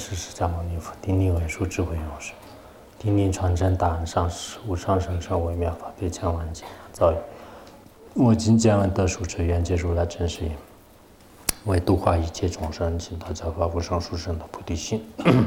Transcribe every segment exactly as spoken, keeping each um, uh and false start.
世释迦牟尼佛，顶顶文殊智慧勇士，顶顶传真大恩上师，无上甚深微妙法，别千万劫造诣。我今见闻得殊持，愿解如来真实义，为度化一切众生，请大家发无上殊胜的菩提心。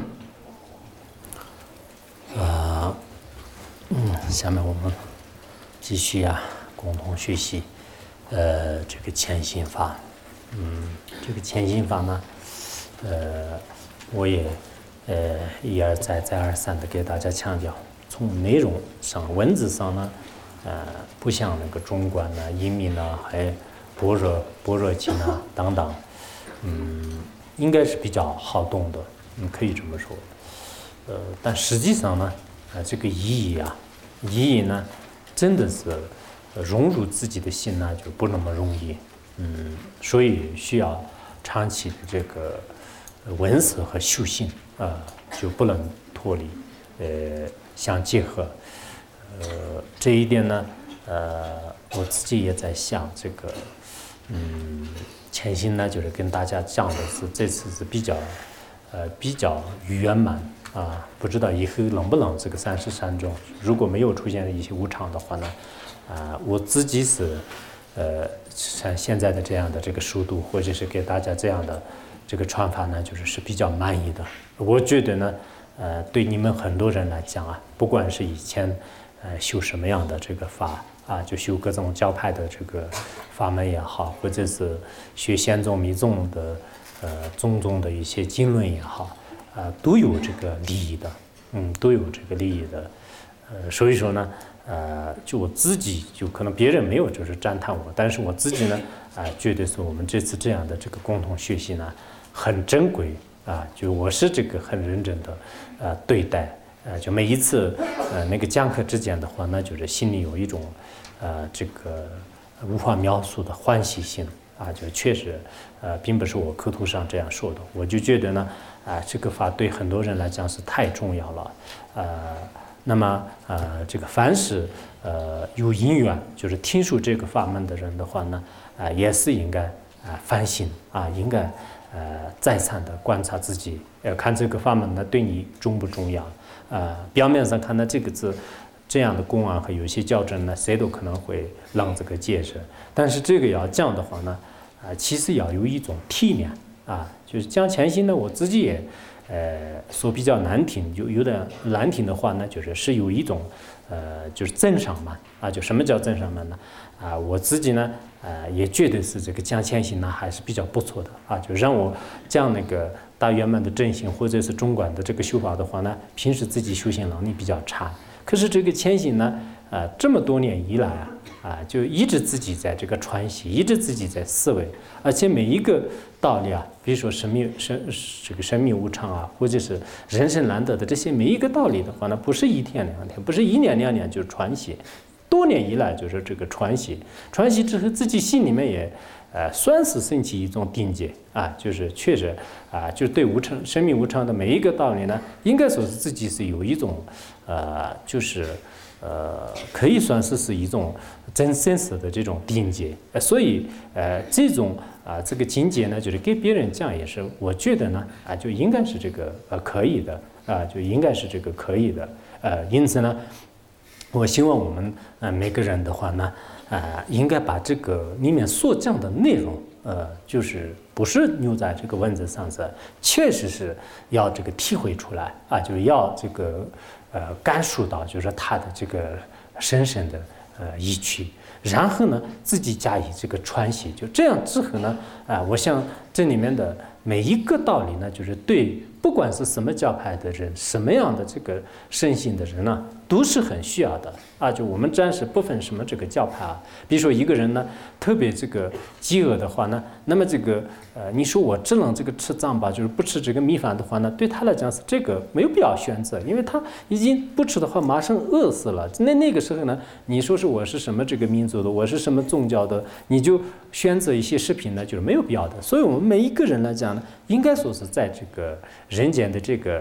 啊，嗯，下面我们继续啊，共同学习，呃，这个谦行法。嗯，这个谦行法呢，呃，我也呃一而再再而三的给大家强调，从内容上、文字上呢，呃，不像那个中观呢、阴密呢，还有般若、般若经啊等等，嗯，应该是比较好懂的，嗯，可以这么说。呃，但实际上呢，啊、呃，这个意义啊，意义呢，真的是融入自己的心呢，就不那么容易。嗯，所以需要长期的这个闻思和修行啊、呃，就不能脱离，呃，相结合。呃，这一点呢，呃，我自己也在想这个，嗯，谦行呢，就是跟大家讲的是这次是比较，呃，比较圆满啊，不知道以后能不能这个三十三中，如果没有出现一些无常的话呢，啊、呃，我自己是。呃，像现在的这样的这个速度，或者是给大家这样的这个传法呢，就是是比较满意的。我觉得呢，呃，对你们很多人来讲啊，不管是以前呃修什么样的这个法啊，就修各种教派的这个法门也好，或者是学仙宗密宗的呃宗宗的一些经论也好，啊、呃，都有这个利益的，嗯，都有这个利益的。呃，所以说呢。呃，就我自己，就可能别人没有就是赞叹我，但是我自己呢，啊、呃，觉得说我们这次这样的这个共同学习呢，很珍贵啊、呃，就我是这个很认真的呃对待，呃，就每一次呃那个讲课之间的话呢，就是心里有一种呃这个无法描述的欢喜心啊，就确实呃并不是我口头上这样说的，我就觉得呢，啊、呃，这个法对很多人来讲是太重要了，呃。那么，呃，这个凡是呃有因缘，就是听说这个法门的人的话呢，啊、呃，也是应该啊、呃、反省啊，应该呃再三的观察自己，要看这个法门呢对你重不重要。呃，表面上看呢这个字这样的公案和有些较真呢，谁都可能会让这个解释，但是这个要讲的话呢，啊、呃，其实要有一种体面啊，就是讲前心呢，我自己也。呃，说比较难听，就有点难听的话呢，就是是有一种，呃，就是增上慢啊，就什么叫增上慢呢？啊，我自己呢，呃，也觉得是这个讲前行呢还是比较不错的啊，就让我讲那个大圆满的正行或者是中观的这个修法的话呢，平时自己修行能力比较差，可是这个前行呢，啊、呃，这么多年以来啊。啊，就一直自己在这个传习，一直自己在思维，而且每一个道理啊，比如说生命生这个生命无常啊，或者是人生难得的这些每一个道理的话呢，不是一天两天，不是一年两年就传习，多年以来就是这个传习，传习之后自己心里面也呃算是升起一种定解啊，就是确实啊，就是对无常生命无常的每一个道理呢，应该说是自己是有一种呃就是。呃，可以算是是一种真真实的这种定解，呃，所以呃，这种啊、呃、这个境界呢，就是给别人讲也是，我觉得呢啊、呃、就应该是这个呃可以的啊、呃，就应该是这个可以的，呃，因此呢，我希望我们呃每个人的话呢，啊、呃，应该把这个里面所讲的内容，呃，就是不是留在这个文字上的，确实是要这个体会出来啊，就是要这个。呃，感受到就是他的这个深深的呃意趣，然后呢，自己加以这个传习，就这样之后呢，啊、呃，我想这里面的每一个道理呢，就是对不管是什么教派的人，什么样的这个身心的人呢，都是很需要的啊。就我们暂时不分什么这个教派啊，比如说一个人呢，特别这个饥饿的话呢，那么这个呃，你说我只能这个吃糌粑，就是不吃这个米饭的话呢，对他来讲是这个没有必要选择，因为他已经不吃的话，马上饿死了。那那个时候呢，你说是我是什么这个民族的，我是什么宗教的，你就选择一些食品呢，就是没有必要的。所以我们每一个人来讲呢，应该说是在这个人间的这个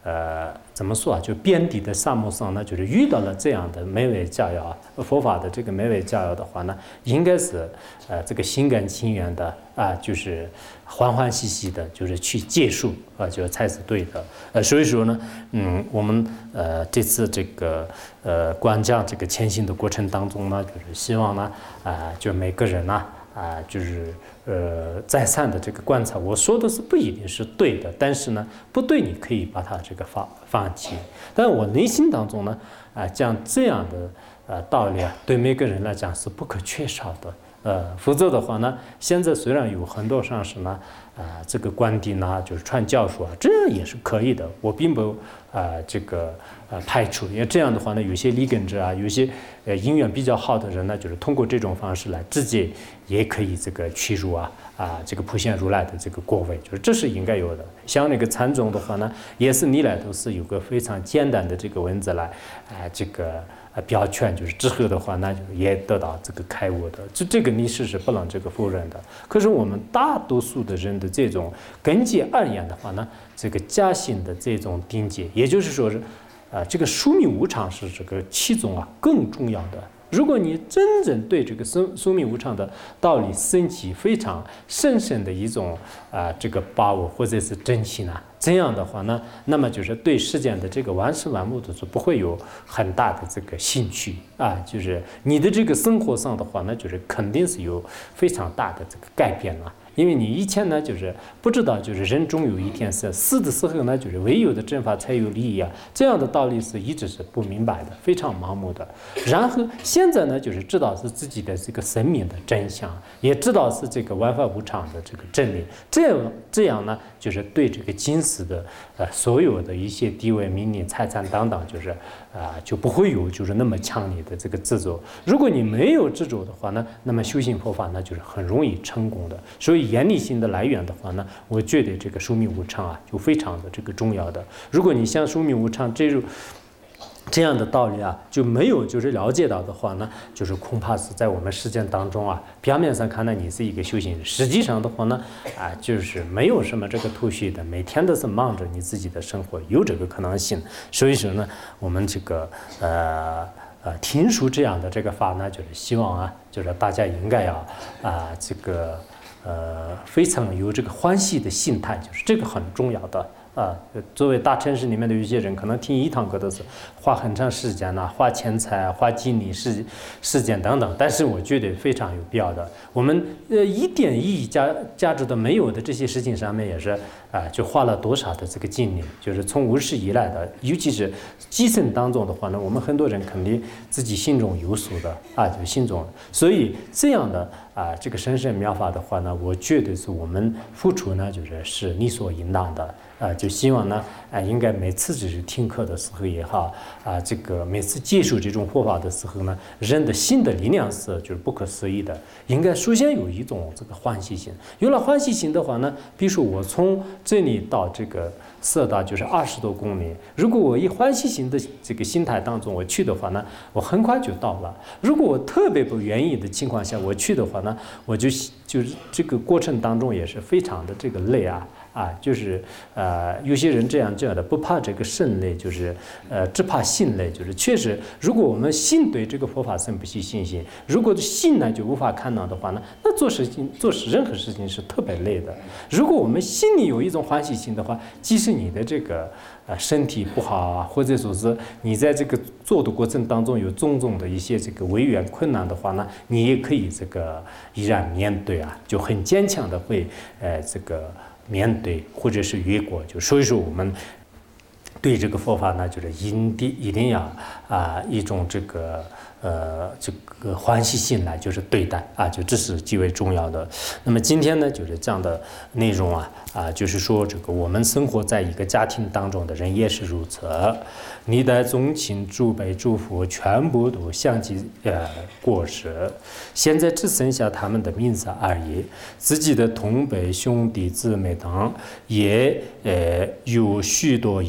呃怎么说啊？就遍地的沙漠上呢，就是遇到了这样的美味佳肴，佛法的这个美味佳肴的话呢，应该是呃这个心甘情愿的啊，就是欢欢喜喜的，就是去接受啊，就才是对的。呃，所以说呢，嗯，我们呃这次这个呃观讲这个前行的过程当中呢，就是希望呢啊、呃，就每个人呢。啊，就是呃，再三的这个观察，我说的是不一定是对的，但是呢，不对，你可以把它这个放放弃。但我内心当中呢，啊，像这样的呃道理啊，对每个人来讲是不可缺少的。呃，否则的话呢，现在虽然有很多上师呢，啊、呃，这个观点呢，就是传教书啊，这样也是可以的，我并不啊、呃、这个呃排除，因为这样的话呢，有些立根者啊，有些呃因缘比较好的人呢，就是通过这种方式来直接也可以这个屈辱啊啊这个普贤如来的这个果位，就是这是应该有的。像那个禅宗的话呢，也是历来都是有个非常简单的这个文字来啊、呃、这个。啊，表劝就是之后的话，那就也得到这个开悟的，这这个历史是不能这个否认的。可是我们大多数的人的这种根基而言的话呢，这个家心的这种定解，也就是说是，啊、呃，这个宿命无常是这个其中啊更重要的。如果你真正对这个生宿命无常的道理升起非常深深的一种啊、呃、这个把握或者是真心啊，这样的话呢，那么就是对世间的这个万事万物都是不会有很大的这个兴趣啊，就是你的这个生活上的话呢，就是肯定是有非常大的这个改变了。因为你以前呢，就是不知道，就是人终有一天是死的时候呢，就是唯有的正法才有利益啊，这样的道理是一直是不明白的，非常盲目的。然后现在呢，就是知道是自己的这个生命的真相，也知道是这个万法无常的这个真理，这样这样呢，就是对这个今世的呃所有的一些地位、名利、财产等等，就是啊、呃、就不会有就是那么强烈的这个执着。如果你没有执着的话呢，那么修行佛法呢，就是很容易成功的。所以严厉性的来源的话呢，我觉得这个宿命无常啊，就非常的这个重要的。如果你像宿命无常这种这样的道理啊，就没有就是了解到的话呢，就是恐怕是在我们实践当中啊，表面上看呢你是一个修行人，实际上的话呢，啊就是没有什么这个头绪的，每天都是忙着你自己的生活，有这个可能性。所以说呢，我们这个呃。呃，听说这样的这个法呢，就是希望啊，就是大家应该要啊、呃，这个呃，非常有这个欢喜的心态，就是这个很重要的啊。作为大城市里面的有些人，可能听一堂课都是花很长时间呐、啊，花钱财、花精力、时时间等等。但是我觉得非常有必要的。我们呃一点意义价价值都没有的这些事情上面，也是啊、呃，就花了多少的这个精力，就是从无始以来的，尤其是基层当中的话呢，我们很多人肯定自己心中有数的啊，就心中，所以这样的啊，这个神圣妙法的话呢，我觉得是我们付出呢，就是是理所应当的啊，就希望呢，啊，应该每次就是听课的时候也好啊，这个每次接触这种佛法的时候呢，人的心的力量是就是不可思议的，应该首先有一种这个欢喜心，有了欢喜心的话呢，比如说我从这里到这个色达就是二十多公里，如果我以欢喜心的这个心态当中我去的话呢，我很快就到了。如果我特别不愿意的情况下我去的话呢，我就就是这个过程当中也是非常的这个累啊啊，就是呃有些人这样这样的不怕这个身累，就是呃只怕心累，就是确实，如果我们心对这个佛法生不起信心，如果心呢就无法看到的话呢，那做事情做任何事情是特别累的。如果我们心里有一种欢喜心的话，即使你的这个呃身体不好啊，或者说是你在这个做的过程当中有种种的一些这个违缘困难的话呢，你也可以这个依然面对啊，就很坚强的会呃这个面对或者是越过。就所以说我们对这个佛法呢，就是一定一定要啊、呃、一种这个呃这个欢喜心来就是对待啊，就这是极为重要的。那么今天呢，就是这样的内容啊啊，就是说这个我们生活在一个家庭当中的人也是如此，历代宗亲、祖辈、祖父全部都相继呃过世，现在只剩下他们的名字而已，自己的同辈、兄弟姊妹等也呃有许多已经离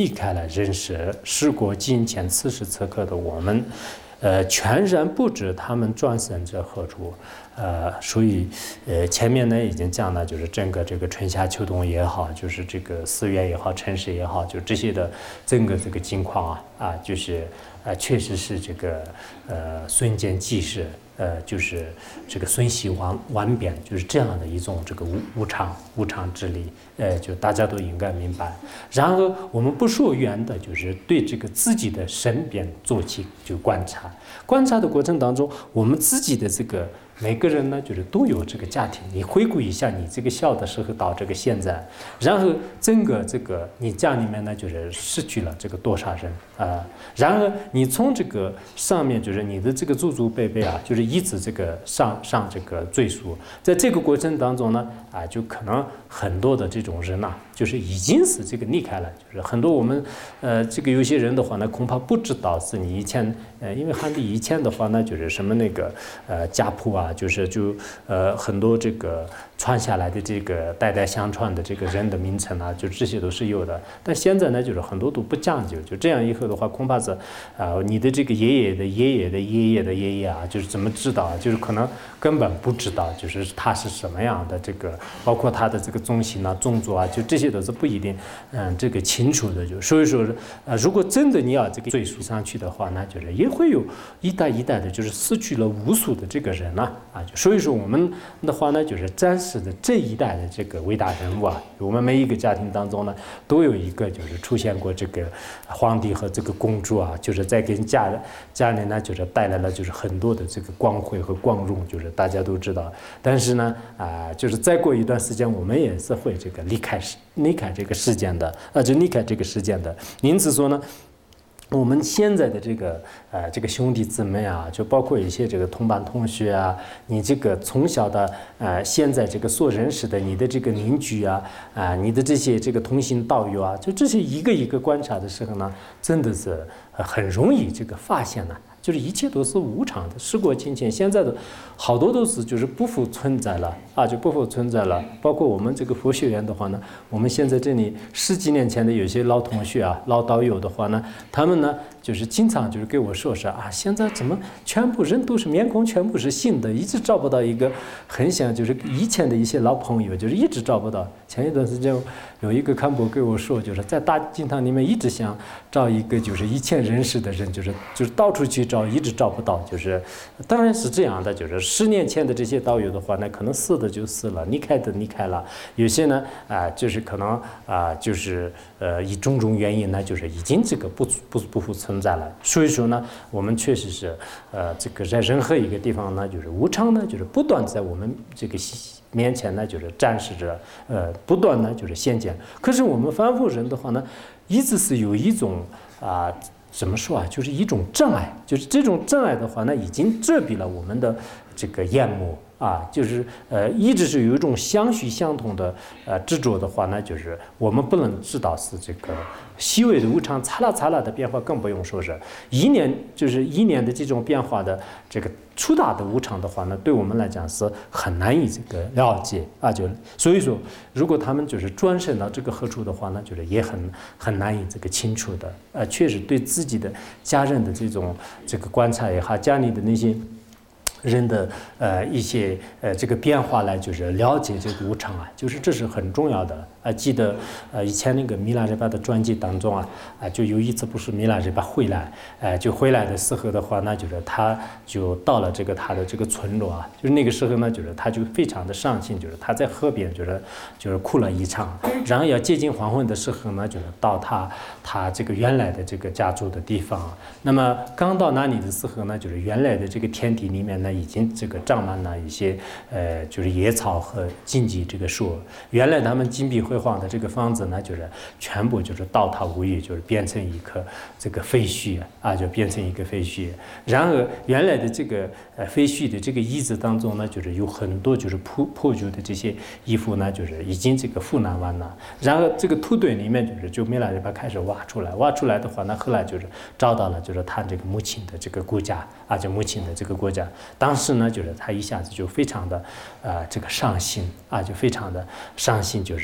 离开了人世，时过境迁，此时此刻的我们，呃，全然不知他们转身至何处。呃，所以，呃，前面呢已经讲了，就是整个这个春夏秋冬也好，就是这个寺院也好，城市也好，就这些的整个这个情况啊，啊，就是呃，确实是这个呃瞬间即逝，呃，就是这个瞬息万万变，就是这样的一种这个无无常无常之理，呃，就大家都应该明白。然而，我们不说远的，就是对这个自己的身边做起就观察，观察的过程当中，我们自己的这个。每个人呢，就是都有这个家庭。你回顾一下，你这个小的时候到这个现在，然后整个这个你家里面呢，就是失去了这个多少人啊、呃？然而你从这个上面，就是你的这个祖祖辈辈啊，就是一直这个上上这个追溯，在这个过程当中呢，啊，就可能很多的这种人呐、啊，就是已经是这个离开了，就是很多我们呃这个有些人的话呢，恐怕不知道是你以前呃，因为汉地以前的话呢，就是什么那个呃家谱啊。就是就呃很多这个传下来的这个代代相传的这个人的名称啊，就这些都是有的。但现在呢，就是很多都不讲究，就这样以后的话，恐怕是啊、呃、你的这个爷爷的爷爷的爷爷的爷爷啊，就是怎么知道？就是可能根本不知道，就是他是什么样的这个，包括他的这个宗姓啊、宗族啊，就这些都是不一定嗯这个清楚的。就所以说呃，如果真的你要这个追溯上去的话，那就是也会有一代一代的，就是死去了无数的这个人呐、啊。啊，所以说我们的话呢，就是展示的这一代的这个伟大人物啊，我们每一个家庭当中呢，都有一个就是出现过这个皇帝和这个公主啊，就是在给家家里呢，就是带来了就是很多的这个光辉和光荣，就是大家都知道。但是呢，啊、呃，就是再过一段时间，我们也是会这个离开离开这个世间的，啊，就离开这个世间的。因此说呢。我们现在的这个呃这个兄弟姊妹啊，就包括一些这个同班同学啊，你这个从小的呃现在这个所认识的你的这个邻居啊啊、呃、你的这些这个同行道友啊，就这些一个一个观察的时候呢，真的是很容易这个发现呢、啊。就是一切都是无常的，时过境迁，现在的好多都是就是不复存在了啊，就不复存在了。包括我们这个佛学院的话呢，我们现在这里十几年前的有些老同学啊、老导友的话呢，他们呢就是经常就是给我说是啊，现在怎么全部人都是面孔全部是新的，一直找不到一个很像就是以前的一些老朋友，就是一直找不到。前一段时间有一个堪布给我说，就是在大经堂里面一直想找一个就是以前认识的人，就是就是到处去找。一直找不到，就是当然是这样的，就是十年前的这些导游的话呢，可能死的就死了，离开的离开了，有些呢啊、呃，就是可能啊、呃，就是呃以种种原因呢，就是已经这个不不不复存在了。所以说呢，我们确实是呃这个在任何一个地方呢，就是无常呢，就是不断在我们这个面前呢，就是展示着呃不断呢就是现见。可是我们凡夫人的话呢，一直是有一种啊。呃怎么说啊？就是一种障碍，就是这种障碍的话呢，已经遮蔽了我们的这个眼目啊，就是呃，一直是有一种相续相同的呃执着的话呢，就是我们不能知道是这个细微的无常，擦啦擦啦的变化，更不用说是一年就是一年的这种变化的这个粗大的无常的话呢，对我们来讲是很难以这个了解啊，就所以说，如果他们就是转身到这个何处的话呢，就是也很很难以这个清楚的，呃，确实对自己的家人的这种这个观察也好，家里的那些。人的呃一些呃这个变化来就是了解这个无常啊，就是这是很重要的啊。记得呃以前那个米拉日巴的传记当中啊啊就有一次不是米拉日巴回来，呃就回来的时候的话，那就是他就到了这个他的这个村落啊，就是那个时候呢，就是他就非常的伤心，就是他在河边就是就是哭了一场，然后要接近黄昏的时候呢，就是到他他这个原来的这个家住的地方，那么刚到那里的时候呢，就是原来的这个田地里面呢。已经这个长满了一些呃，就是野草和荆棘这个树。原来他们金碧辉煌的这个房子呢，就是全部就是倒塌无余，就是变成一颗这个废墟啊，就变成一个废墟。然而原来的这个呃废墟的这个遗址当中呢，就是有很多就是破破旧的这些衣服呢，就是已经这个腐烂完了。然后这个土堆里面就是就米拉日巴开始挖出来，挖出来的话呢，后来就是找到了就是他这个母亲的这个骨架啊，就母亲的这个骨架。当时呢，就是他一下子就非常的，呃，这个伤心啊，就非常的伤心，就是就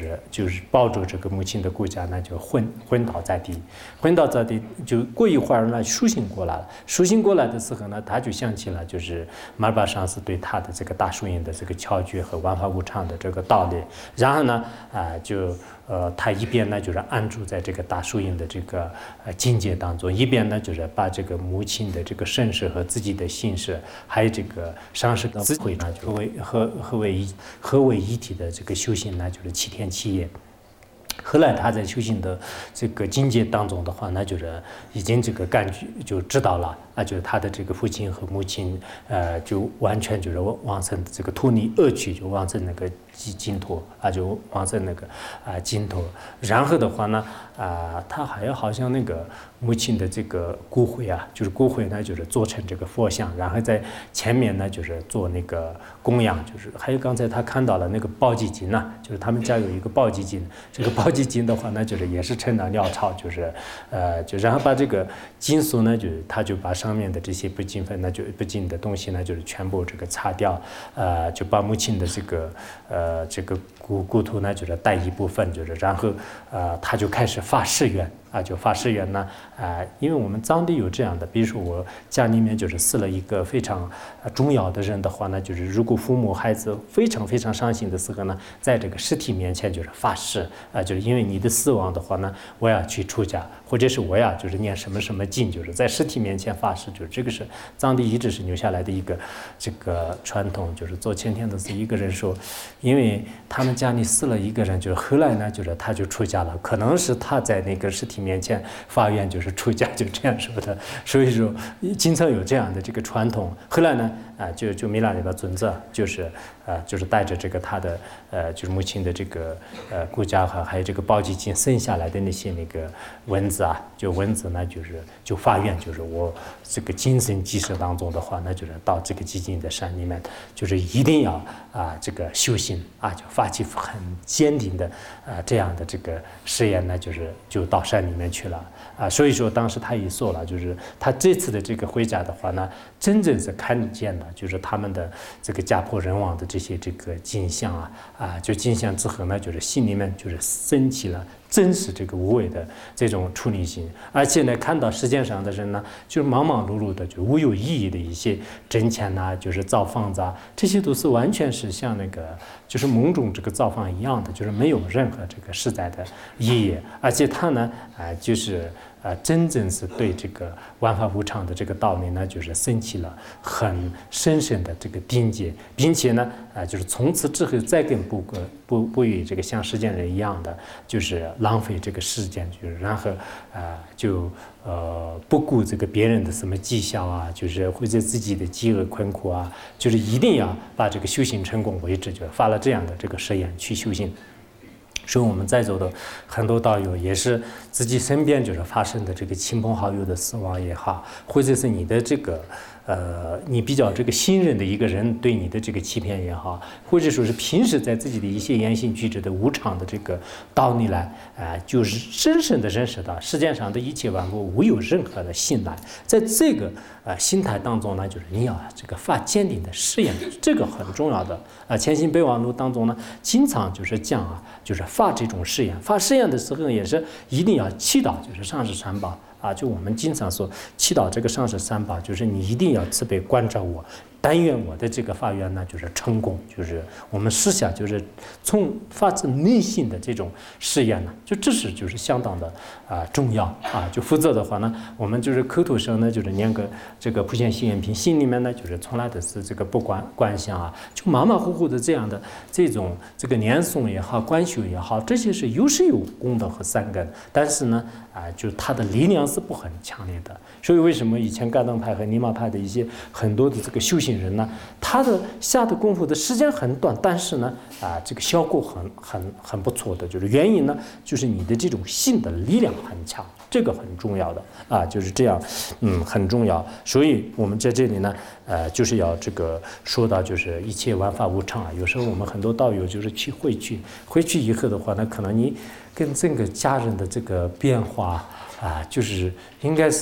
就是抱住这个母亲的骨架，那就昏昏倒在地，昏倒在地，就过一会儿呢，苏醒过来了。苏醒过来的时候呢，他就想起了就是马尔巴上师对他的这个大树印的这个窍诀和万法无常的这个道理，然后呢，啊、呃，就呃，他一边呢就是安住在这个大树印的这个呃境界当中，一边呢就是把这个母亲的这个身世和自己的心事，还有这个上师的智慧呢，合为合合为一合为一体的这个修行呢，就是七天七夜。后来他在修行的这个境界当中的话，那就是已经这个感觉就知道了啊，就是他的这个父亲和母亲，呃，就完全就是往生这个脱离恶趣，就往生那个净土啊，就往生那个啊净土。然后的话呢，啊，他还要好像那个母亲的这个骨灰啊，就是骨灰呢，就是做成这个佛像，然后在前面呢就是做那个供养，就是还有刚才他看到了那个宝积金呐，就是他们家有一个宝积金，这个宝积金的话呢，就是也是盛了尿槽，就是呃，就然后把这个金属呢，就是他就把上面的这些不净分呢，就不净的东西呢，就是全部这个擦掉，呃，就把母亲的这个呃这个骨骨头呢，就是带一部分，就是然后呃他就开始发誓愿。啊，就发誓愿呢，啊、呃，因为我们藏地有这样的，比如说我家里面就是死了一个非常重要的人的话呢，就是如果父母孩子非常非常伤心的时候呢，在这个尸体面前就是发誓，啊、呃，就是因为你的死亡的话呢，我要去出家，或者是我要就是念什么什么经，就是在尸体面前发誓，就是这个是藏地一直是留下来的一个这个传统，就是做前天的是一个人说，因为他们家里死了一个人，就是后来呢，就是他就出家了，可能是他在那个尸体面前发愿就是出家，就这样说的，所以说经常有这样的这个传统。后来呢，啊、呃，就就米拉里巴尊者就是呃，就是带着这个他的呃，就是母亲的这个呃骨架和还有这个宝积金剩下来的那些那个蚊子啊，就蚊子呢，就是就发愿，就是我这个今生今世当中的话，那就是到这个寂静的山里面，就是一定要啊、呃、这个修行啊，就发起很坚定的啊、呃、这样的这个誓言呢，就是就到山里面去了啊。所以说当时他也说了，就是他这次的这个回家的话呢，真正是看见了，就是他们的这个家破人亡的这些这个景象啊啊，就景象之后呢，就是心里面就是升起了真实这个无为的这种处理心，而且呢，看到世界上的人呢，就是忙忙碌碌的，就无有意义的一些挣钱呐、啊，就是造房子啊，这些都是完全是像那个就是梦中这个造房一样的，就是没有任何这个实在的意义，而且他呢，啊、呃，就是。呃，真正是对这个万法无常的这个道理呢，就是升起了很深深的这个定界，并且呢，啊、呃，就是从此之后再跟不不不与这个像世间人一样的，就是浪费这个时间，就是然后啊、呃，就呃不顾这个别人的什么绩效啊，就是或者自己的饥饿困苦啊，就是一定要把这个修行成功为止，就发了这样的这个誓言去修行。所以我们在座的很多道友也是自己身边就是发生的这个亲朋好友的死亡也好，或者是你的这个呃你比较这个信任的一个人对你的这个欺骗也好，或者说是平时在自己的一些言行举止的无常的这个道理来啊、呃，就是深深的认识到世界上的一切万物无有任何的信赖，在这个呃心态当中呢，就是你要这个发坚定的誓言，这个很重要的啊。前行备忘录当中呢，经常就是讲啊，就是发这种誓言，发誓言的时候也是一定要祈祷，就是上师三宝啊，就我们经常说祈祷这个上师三宝，就是你一定要慈悲关照我。但愿我的这个发愿呢，就是成功，就是我们试下，就是从发自内心的这种誓言呢，就这是就是相当的啊、呃、重要啊，就否则的话呢，我们就是口头上呢就是念个这个普贤行愿品，心里面呢就是从来都是这个不观观想啊，就马马虎虎的这样的这种这个念诵也好，观修也好，这些是有是有功德和善根，但是呢啊、呃，就它的力量是不很强烈的，所以为什么以前甘当派和尼玛派的一些很多的这个修行人呢，他的下的功夫的时间很短，但是呢，啊，这个效果很很很不错的，就是原因呢，就是你的这种信的力量很强，这个很重要的啊，就是这样，嗯，很重要。所以我们在这里呢，呃，就是要这个说到就是一切万法无常啊。有时候我们很多道友就是去回去，回去以后的话呢，可能你跟整个家人的这个变化啊，就是应该是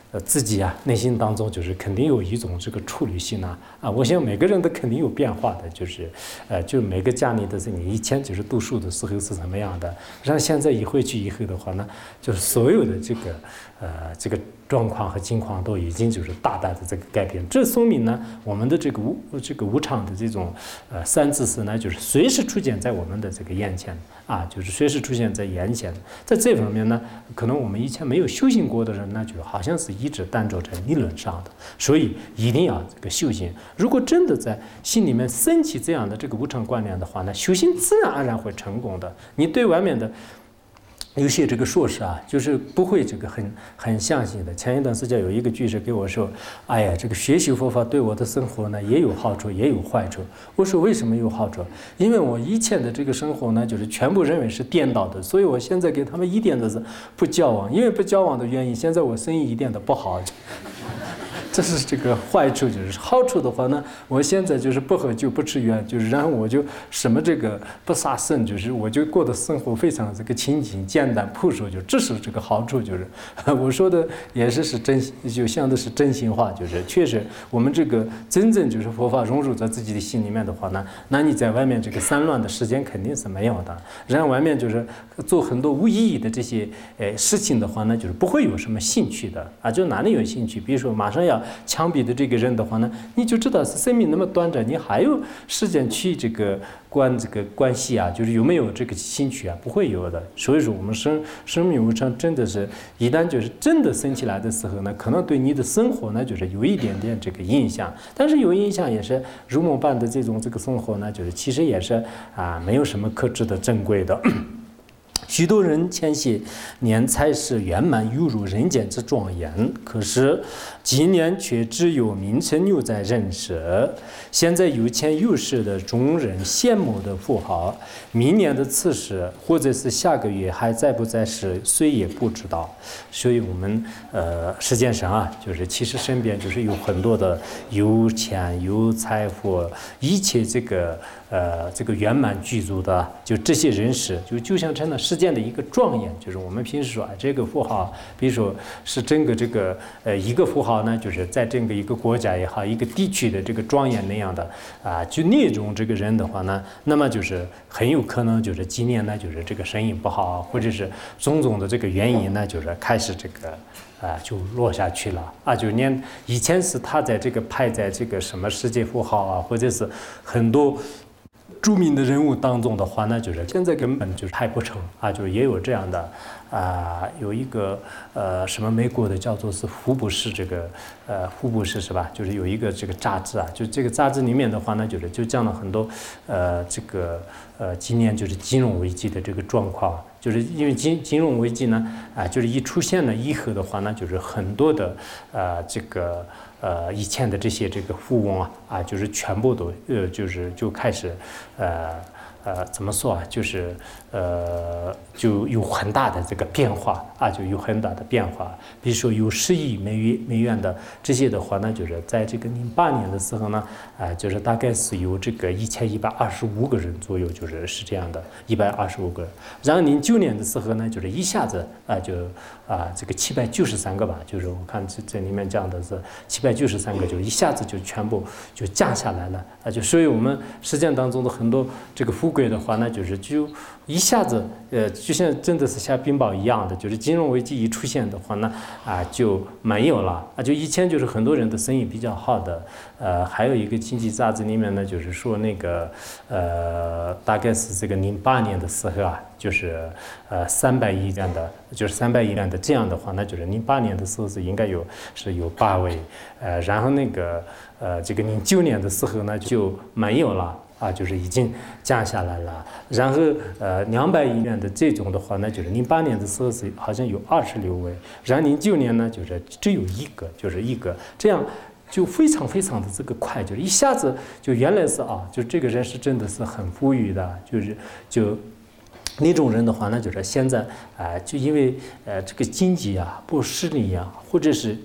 呃自己啊内心当中就是肯定有一种这个处理性啊啊，我想每个人都肯定有变化的，就是呃就每个家里的是你以前就是读书的时候是什么样的，让现在一回去以后的话呢，就是所有的这个呃这个状况和境况都已经就是大大的这个改变，这说明呢我们的这个无这个无常的这种呃三自私呢，就是随时出现在我们的这个眼前啊，就是随时出现在眼前，在这方面呢，可能我们以前没有修行过的人呢，就好像是一直单着在理论上的，所以一定要这个修行。如果真的在心里面升起这样的这个无常观念的话呢，修行自然而然会成功的。你对外面的有些这个说是啊，就是不会这个很很相信的。前一段时间有一个居士给我说：“哎呀，这个学习佛法对我的生活呢也有好处，也有坏处。”我说：“为什么有好处？因为我以前的这个生活呢，就是全部认为是颠倒的，所以我现在给他们一点都是不交往。因为不交往的原因，现在我生意一点都不好。”这是这个坏处，就是好处的话呢，我现在就是不喝酒不吃烟，就是然后我就什么这个不杀生，就是我就过的生活非常这个清净简单朴素，就这是这个好处，就是我说的也是是真，就像的是真心话，就是确实我们这个真正就是佛法融入在自己的心里面的话呢，那你在外面这个散乱的时间肯定是没有的，然后外面就是做很多无意义的这些呃事情的话呢，就是不会有什么兴趣的啊，就哪里有兴趣？比如说马上要枪毙的这个人的话呢，你就知道是生命那么短暂，你还有时间去这个关这个关系啊，就是有没有这个兴趣啊？不会有的。所以说我们生生命无常真的是，一旦就是真的升起来的时候呢，可能对你的生活呢就是有一点点这个影响，但是有影响也是如梦般的这种这个生活呢，就是其实也是啊没有什么可值得珍贵的。许多人前些年才是圆满犹如人间之庄严，可是今年却只有名称留在人世。现在有钱有势的众人羡慕的富豪，明年的此时或者是下个月还在不在世，谁也不知道。所以我们呃实践上啊，就是其实身边就是有很多的有钱有财富，一切这个呃这个圆满具足的，就这些人士，就就像成了世间的一个庄严。就是我们平时说啊，这个富豪，比如说是整个这个呃一个富豪呢，就是在整个一个国家也好，一个地区的这个庄严那样的啊，就那种这个人的话呢，那么就是很有可能就是今年呢，就是这个生意不好，或者是种种的这个原因呢，就是开始这个。啊，就落下去了啊！就连以前是他在这个排在这个什么世界富豪啊，或者是很多著名的人物当中的话呢，就是现在根本就是排不成啊，就是也有这样的啊，有一个呃什么美国的叫做是福布斯这个呃福布斯是吧？就是有一个这个杂志啊，就这个杂志里面的话呢，就是就讲了很多呃这个呃今年就是金融危机的这个状况。就是因为金金融危机呢，啊，就是一出现了以后的话呢，就是很多的呃这个呃以前的这些这个富翁啊啊，就是全部都呃就是就开始呃呃怎么说啊，就是呃就有很大的这个变化啊，就有很大的变化。比如说有十亿美元美元的这些的话呢，就是在这个零八年的时候呢，啊，就是大概是有这个一千一百二十五个人左右，就是是这样的，一百二十五个人。然后零九年的时候呢，就是一下子啊就啊这个七百九十三个吧，就是我看这这里面讲的是七百九十三个，就一下子就全部就降下来了啊，就所以我们实践当中的很多这个富贵的话呢，就是就一下子呃就像真的是像冰雹一样的，就是金融危机一出现的话呢啊就没有了啊，就以前就是很多人的生意比较好的，呃还有一个经济杂志里面呢，就是说那个呃大概是这个零八年的时候啊。就是呃三百亿元的，就是三百亿元的这样的话，那就是零八年的时候是应该有是有八位，呃，然后那个呃这个零九年的时候呢就没有了啊，就是已经降下来了。然后呃两百亿元的这种的话呢，就是零八年的时候是好像有二十六位，然后零九年呢就是只有一个，就是一个这样。就非常非常的这个快，就是一下子就原来是啊，就这个人是真的是很富裕的，就是就那种人的话呢，就是现在啊、呃，就因为呃这个经济啊不势利啊，或者是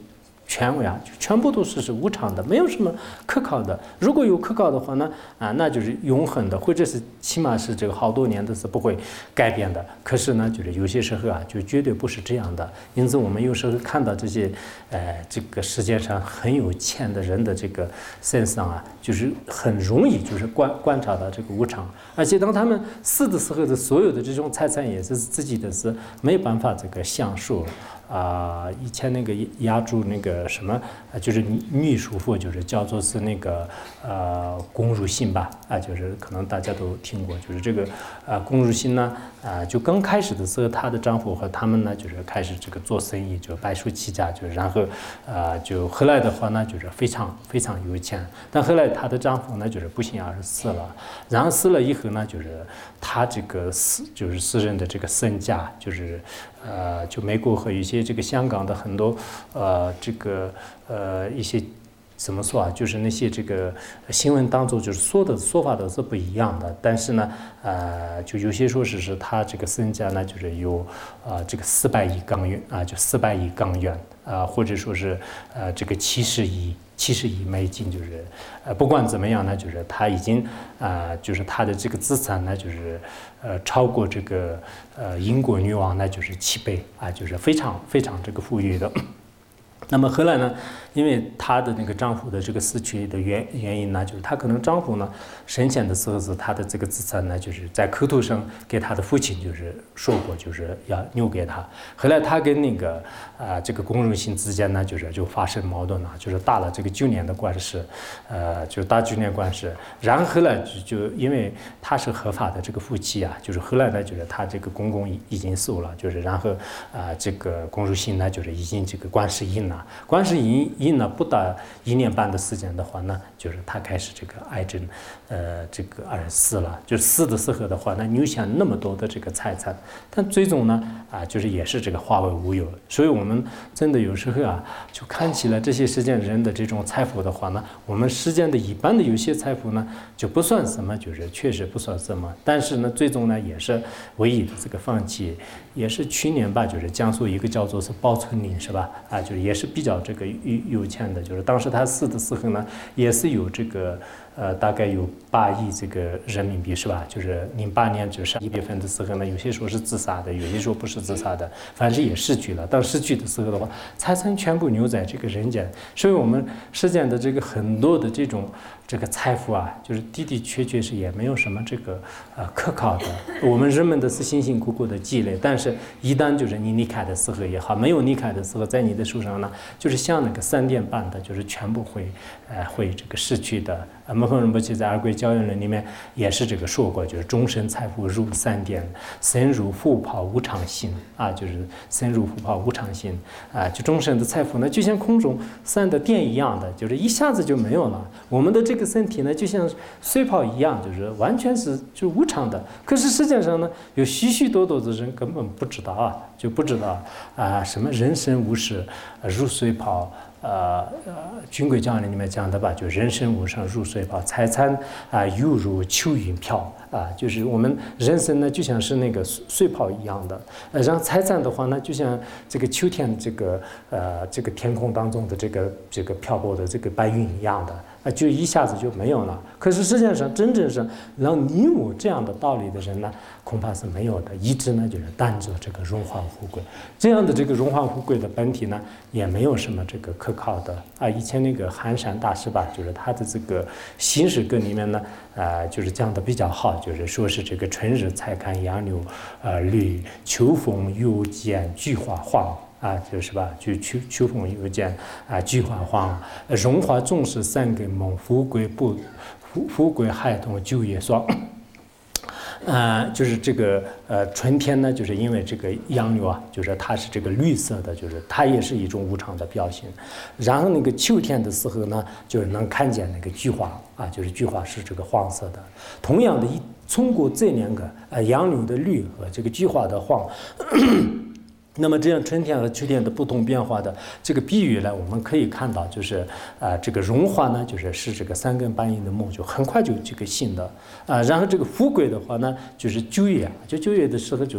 权威啊，就全部都是是无常的，没有什么可靠的。如果有可靠的话呢，啊，那就是永恒的，或者是起码是这个好多年都是不会改变的。可是呢，就是有些时候啊，就绝对不是这样的。因此，我们有时候看到这些，呃，这个世界上很有钱的人的这个身上啊，就是很容易就是观观察到这个无常。而且当他们死的时候的所有的这种财产也是自己的是没有办法这个享受。啊、呃，以前那个亚洲那个什么，呃，就是女叔父，就是叫做是那个呃龚如心吧，啊、呃，就是可能大家都听过，就是这个啊龚如心呢，啊、呃，就刚开始的时候，她的丈夫和他们呢，就是开始这个做生意，就白手起家，就然后啊、呃，就后来的话呢，就是非常非常有钱，但后来她的丈夫呢，就是不幸而死了，然后死了以后呢，就是她这个私就是私人的这个身家，就是呃，就美国和一些。这个香港的很多呃，这个呃一些怎么说啊？就是那些这个新闻当中就是说的说法都是不一样的。但是呢，呃，就有些说是是他这个身价呢，就是有啊、呃、这个四百亿港元啊，就四百亿港元啊，或者说是呃这个七十亿。七十亿美金，就是呃，不管怎么样呢，就是他已经啊、呃，就是他的这个资产呢，就是呃，超过这个呃英国女王呢，就是七倍啊，就是非常非常这个富裕的。那么后来呢，因为她的那个丈夫的这个死去的原原因呢，就是她可能丈夫呢生前的时候是她的这个资产呢，就是在口头上给她的父亲就是说过，就是要留给她。后来她跟那个啊、呃、这个龚如心之间呢，就是就发生矛盾了，就是打了这个九年的官司，呃，就打九年官司。然后后来就就因为他是合法的这个夫妻啊，就是后来呢，就是他这个公公已经死了，就是然后啊、呃、这个龚如心呢，就是已经这个官司赢了。官司赢赢了不到一年半的时间的话呢，就是他开始这个癌症，呃，这个而死了。就死的时候的话呢，留下那么多的这个财产，但最终呢，啊，就是也是这个化为乌有。所以我们真的有时候啊，就看起来这些世间人的这种财富的话呢，我们世间的一般的有些财富呢，就不算什么，就是确实不算什么。但是呢，最终呢，也是唯一的这个放弃。也是去年吧，就是江苏一个叫做是包春林，是吧？啊，就是也是比较这个有有钱的，就是当时他死的时候呢，也是有这个呃大概有八亿这个人民币，是吧？就是零八年就是一月份的时候呢，有些说是自杀的，有些说不是自杀的，反正也失去了。当失去的时候的话，财产全部留在这个人间，所以我们世间的这个很多的这种这个财富啊，就是的的确确是也没有什么这个呃可靠的。我们人们的是辛辛苦苦的积累，但是一旦就是你离开的时候也好，没有离开的时候，在你的手上呢，就是像那个闪电般的，就是全部会呃会这个失去的。呃，摩诃仁波切在《二归教言论》里面也是这个说过，就是终身财富如闪电，身如浮泡无常心啊，就是身如浮泡无常心啊，就终身的财富呢，就像空中散的电一样的，就是一下子就没有了。我们的这个身体呢，就像水泡一样，就是完全是就无常的。可是世界上呢，有许许多多的人根本不知道啊，就不知道啊，什么人生无事，如水泡。呃呃，军规教言里面讲的吧，就人生无常如水泡，财产啊犹如秋云飘啊，就是我们人生呢就像是那个水泡一样的，呃，然后财产的话呢，就像这个秋天这个呃这个天空当中的这个这个漂泊的这个白云一样的。啊，就一下子就没有了。可是世界上真正是让你我这样的道理的人呢，恐怕是没有的。一直呢就是担着这个荣华富贵，这样的这个荣华富贵的本体呢，也没有什么这个可靠的啊。以前那个寒山大师吧，就是他的这个新史歌里面呢，呃，就是讲的比较好，就是说是这个春日才看杨柳呃绿，秋风又见菊花黄。啊，就是吧，就秋秋风又见啊，菊花黄，荣华总是三更梦，富贵不富富贵孩童酒也爽。呃，就是这个呃，春天呢，就是因为这个杨柳啊，就是它是这个绿色的，就是它也是一种无常的表现。然后那个秋天的时候呢，就是能看见那个菊花啊，就是菊花是这个黄色的。同样的，一通过这两个呃杨柳的绿和这个菊花的黄。那么这样春天和秋天的不同变化的这个比喻呢，我们可以看到，就是啊、呃，这个荣华呢，就是是这个三更半夜的梦，就很快就这个醒的啊、呃。然后这个富贵的话呢，就是九月，就九月的时候就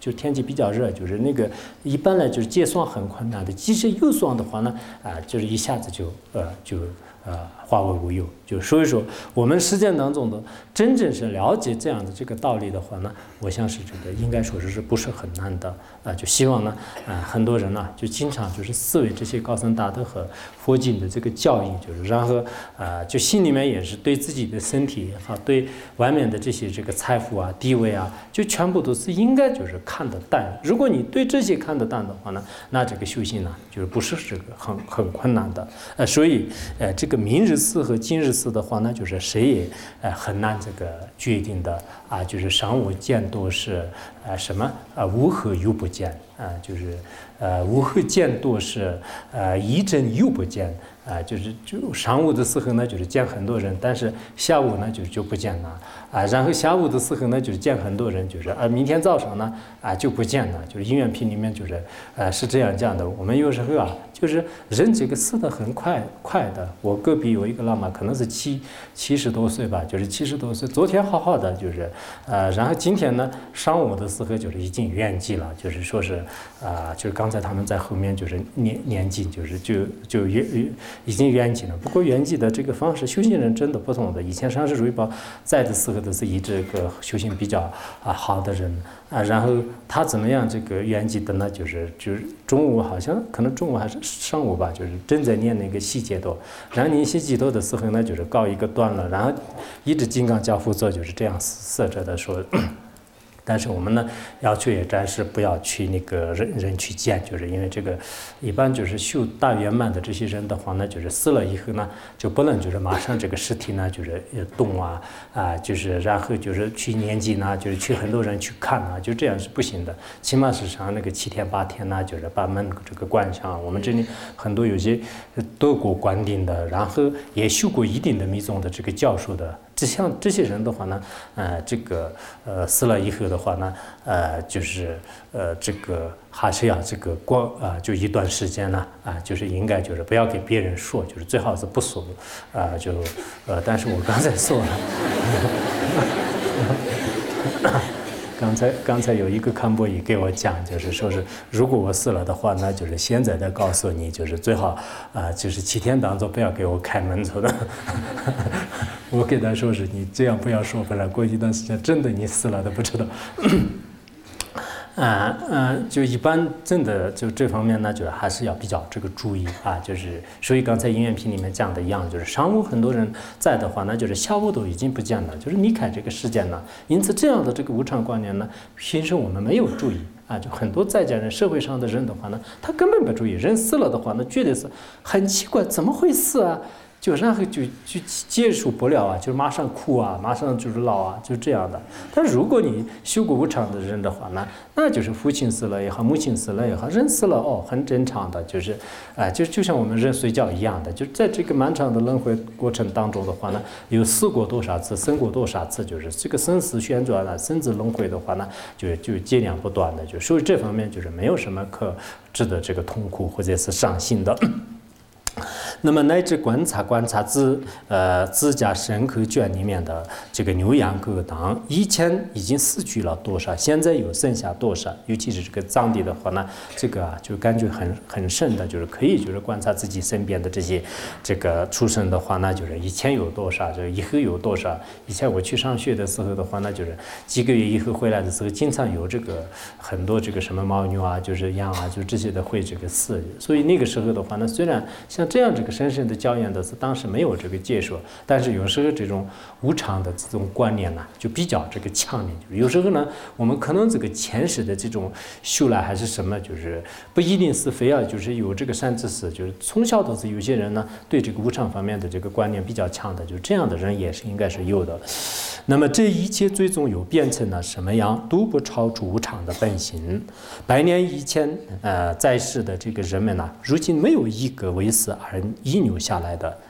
就天气比较热，就是那个一般来就是结霜很困难的，即使有霜的话呢，啊、就是一下子就呃就呃化为乌有。就所以说，我们实践当中的真正是了解这样的这个道理的话呢，我想是这个应该说是是不是很难的啊、就希望呢，啊、很多人呢就经常就是思维这些高僧大德和佛经的这个教义，就是然后啊、就心里面也是对自己的身体也好，对外面的这些这个财富啊、地位啊，就全部都是应该就是看得淡。如果你对这些看得淡的话呢，那这个修行呢，就是不是这个很很困难的。呃，所以呃，这个明日寺和今日寺的话呢，就是谁也呃很难这个决定的啊，就是上午见多是呃什么啊，无何又不见啊，就是呃无何见多是呃一阵又不见。啊，就是就上午的时候呢，就是见很多人，但是下午呢就就不见了啊。然后下午的时候呢，就是见很多人，就是啊，明天早上呢啊就不见了。就是因缘品里面就是呃是这样讲的。我们有时候啊，就是人这个死的很快快的。我隔壁有一个喇嘛，可能是七七十多岁吧，就是七十多岁，昨天好好的，就是呃，然后今天呢上午的时候就是已经圆寂了，就是说是啊、呃，就是刚才他们在后面就是念念经，就是就就圆已经圆寂了。不过圆寂的这个方式，修行人真的不同的。以前上师如意宝在的时候都是以这个修行比较啊好的人啊，然后他怎么样这个圆寂的呢？就是就是中午好像可能中午还是上午吧，就是正在念那个细节多，然后念细节多的时候呢，就是告一个段了，然后一直金刚教父座就是这样设着的说。但是我们呢，要求也暂时不要去那个人人去见，就是因为这个，一般就是修大圆满的这些人的话呢，就是死了以后呢，就不能就是马上这个尸体呢就是动啊啊，就是然后就是去念经呢，就是去很多人去看啊，就这样是不行的，起码是上那个七天八天呢，就是把门这个关上。我们这里很多有些德国官定的，然后也修过一定的密宗的这个教授的。这像这些人的话呢，呃，这个呃死了以后的话呢，呃，就是呃这个还是要这个过啊、呃，就一段时间呢啊、呃，就是应该就是不要给别人说，就是最好是不说啊、呃，就呃，但是我刚才说了。刚才刚才有一个堪布伊给我讲，就是说是如果我死了的话，那就是现在的告诉你，就是最好啊、呃，就是七天当中不要给我开门走的。我给他说是你这样不要说，不然过一段时间真的你死了都不知道。啊嗯、呃，就一般真的就这方面呢，就是还是要比较这个注意啊，就是所以刚才音乐品里面讲的一样，就是上午很多人在的话呢，就是下午都已经不见了，就是离开这个世间了。因此这样的这个无常观念呢，平时我们没有注意啊，就很多在家人社会上的人的话呢，他根本不注意，人死了的话呢，绝对是很奇怪，怎么会死啊？就然后就就接受不了啊，就马上哭啊，马上就是闹啊，就这样的。但如果你修过无常的人的话呢，那就是父亲死了也好，母亲死了也好，人死了哦，很正常的，就是啊、呃，就就像我们人睡觉一样的，就在这个漫长的轮回过程当中的话呢，有死过多少次，生过多少次，就是这个生死旋转啊，生死轮回的话呢，就就接连不断的，就所以这方面就是没有什么可值得这个痛苦或者是伤心的。那么乃至观察观察自呃自家身口卷里面的这个牛羊狗当，以前已经死去了多少，现在有剩下多少？尤其是这个藏地的话呢，这个啊就感觉很很深的，就是可以就是观察自己身边的这些这个出生的话呢，就是以前有多少，就以后有多少。以前我去上学的时候的话呢，就是几个月以后回来的时候，经常有这个很多这个什么牦牛啊，就是羊啊，就这些的会这个死。所以那个时候的话呢，虽然像这样这个深深的教验的是当时没有这个解说，但是有时候这种无常的这种观念呢，就比较这个强烈。就是有时候呢，我们可能这个前世的这种修来还是什么，就是不一定是非要就是有这个善知识，就是从小都是有些人呢对这个无常方面的这个观念比较强的，就这样的人也是应该是有的。那么这一切最终有变成了什么样，都不超出无常的本性。百年以前，呃，在世的这个人们呢、啊，如今没有一个为死而遗留下来的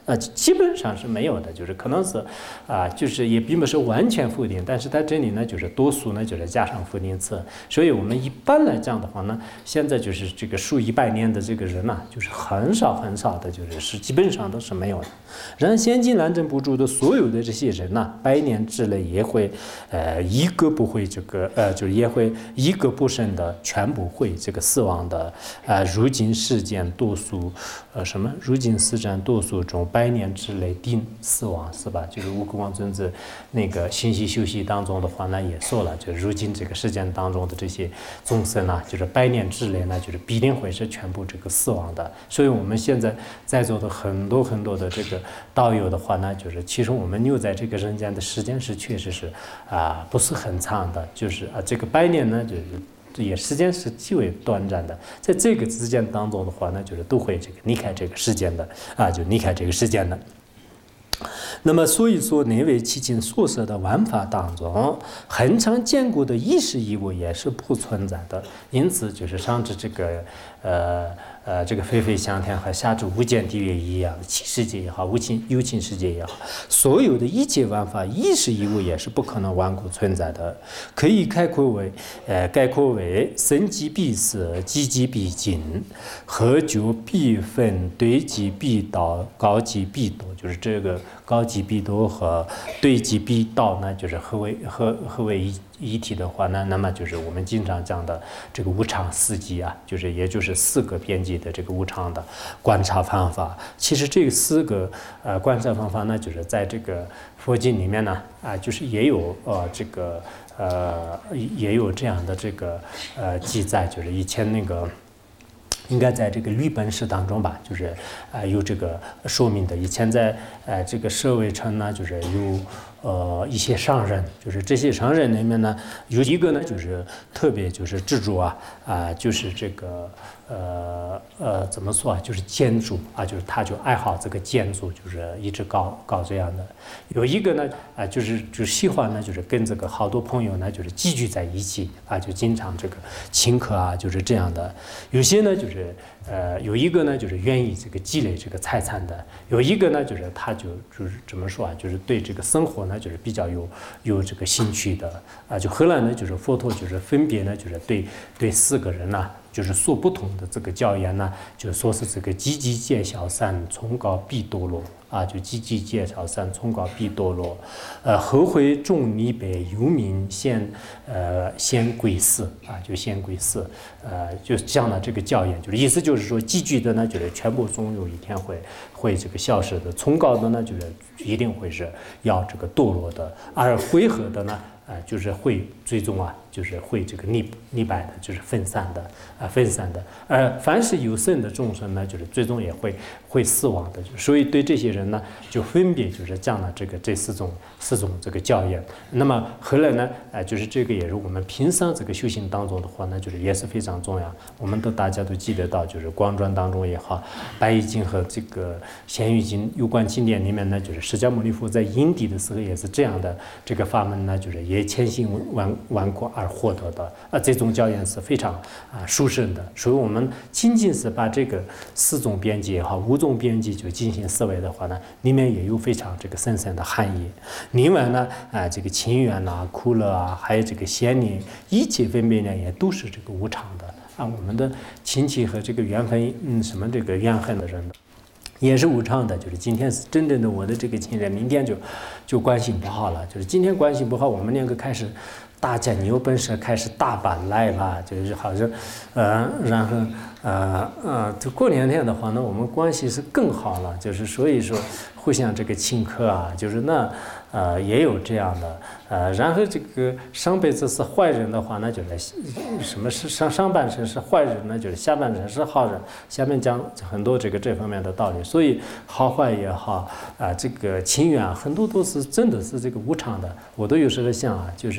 啊，基本上是没有的，就是可能是啊，就是也并不是完全否定，但是它这里呢就是多数呢就是加上否定词，所以我们一般来讲的话呢，现在就是这个数一百年的这个人呐、啊，就是很少很少的，就是是基本上都是没有的。然后先进南征部族的所有的这些人呐、啊，百年之内也会呃一个不会这个呃就是也会一个不剩的全部会这个死亡的呃如今事件多数呃什么如今事件多数中百年之内定死亡是吧？就是吴国光尊子那个信息休息当中的话呢也说了，就是如今这个事件当中的这些众生呢，就是百年之内呢，就是必定会是全部这个死亡的。所以我们现在在座的很多很多的这个道友的话呢，就是其实我们留在这个人间的时间是确实是啊、呃、不是很长的，就是啊这个百年呢就是。也时间是极为短暂的，在这个之间当中的话呢，就是都会这个离开这个时间的啊，就离开这个时间的。那么，所以说内为其经所设的万法当中，恒常坚固的意识义务也是不存在的。因此，就是上至这个呃呃这个非非相天和下至无间地狱一样的气世界也好，无情有情世界也好，所有的一切万法意识义务也是不可能顽固存在的。可以概括为呃概括为生即必死，积即必尽，合久必分，堆积必倒，高即必多，就是这个。高级必多和对级必道呢，就是合为合合为一一体的话呢，那么就是我们经常讲的这个无常四极啊，就是也就是四个边际的这个无常的观察方法。其实这四个呃观察方法呢，就是在这个佛经里面呢啊，就是也有呃这个呃也有这样的这个呃记载，就是以前那个。应该在这个律本史当中吧，就是啊、呃、有这个说明的。以前在呃这个舍卫城呢，就是有呃一些商人，就是这些商人里面呢，有一个呢就是特别就是执着啊啊、呃、就是这个呃呃怎么说啊，就是建筑啊，就是他就爱好这个建筑，就是一直搞搞这样的。有一个呢啊、呃、就是就喜欢呢，就是跟这个好多朋友呢就是聚聚在一起啊，就经常这个请客啊，就是这样的。有些呢就是。是呃，有一个呢，就是愿意这个积累这个财产的；有一个呢，就是他就就是怎么说啊，就是对这个生活呢，就是比较有有这个兴趣的啊。就后来呢，就是佛陀就是分别呢，就是对对四个人呐、啊。就是说不同的这个教言呢，就说是这个积极见小善，崇高必堕落啊，就积极见小善，崇高必堕落。呃，后回众离北游民先呃先归寺啊，就先归寺，呃，就讲了这个教言，就是意思就是说，积聚的呢，就是全部总有一天会会这个消失的；崇高的呢，就是一定会是要这个堕落的；而回合的呢。啊、呃，就是会最终啊，就是会这个逆逆败的，就是分散的啊、呃，分散的。而凡是有生的众生呢，就是最终也会会死亡的。所以对这些人呢，就分别就是讲了这个这四种四种这个教言。那么后来呢，啊、呃，就是这个也是我们平常这个修行当中的话呢，就是也是非常重要。我们都大家都记得到，就是光传当中也好，白衣经和这个咸鱼经有关经典里面呢，就是释迦牟尼佛在因地的时候也是这样的这个法门呢，就是也。也千辛万万苦而获得的啊，这种教言是非常啊殊胜的。所以，我们仅仅是把这个四种边际也好，五种边际就进行思维的话呢，里面也有非常这个深深的含义。另外呢，啊，这个情缘呐、苦乐啊，还有这个先念，一切分别呢，也都是这个无常的啊。我们的亲戚和这个缘分，嗯，什么这个怨恨的人。也是无常的，就是今天是真正的我的这个亲人，明天就就关系不好了。就是今天关系不好，我们两个开始大家你有本事开始大把来了，就是好像，呃，然后呃呃，就过两天的话呢，我们关系是更好了。就是所以说互相这个请客啊，就是那呃也有这样的。呃，然后这个上辈子是坏人的话，那就是什么是上上半身是坏人，那就是下半身是好人。下面讲很多这个这方面的道理，所以好坏也好啊、呃，这个情缘很多都是真的是这个无常的。我都有时候想啊，就是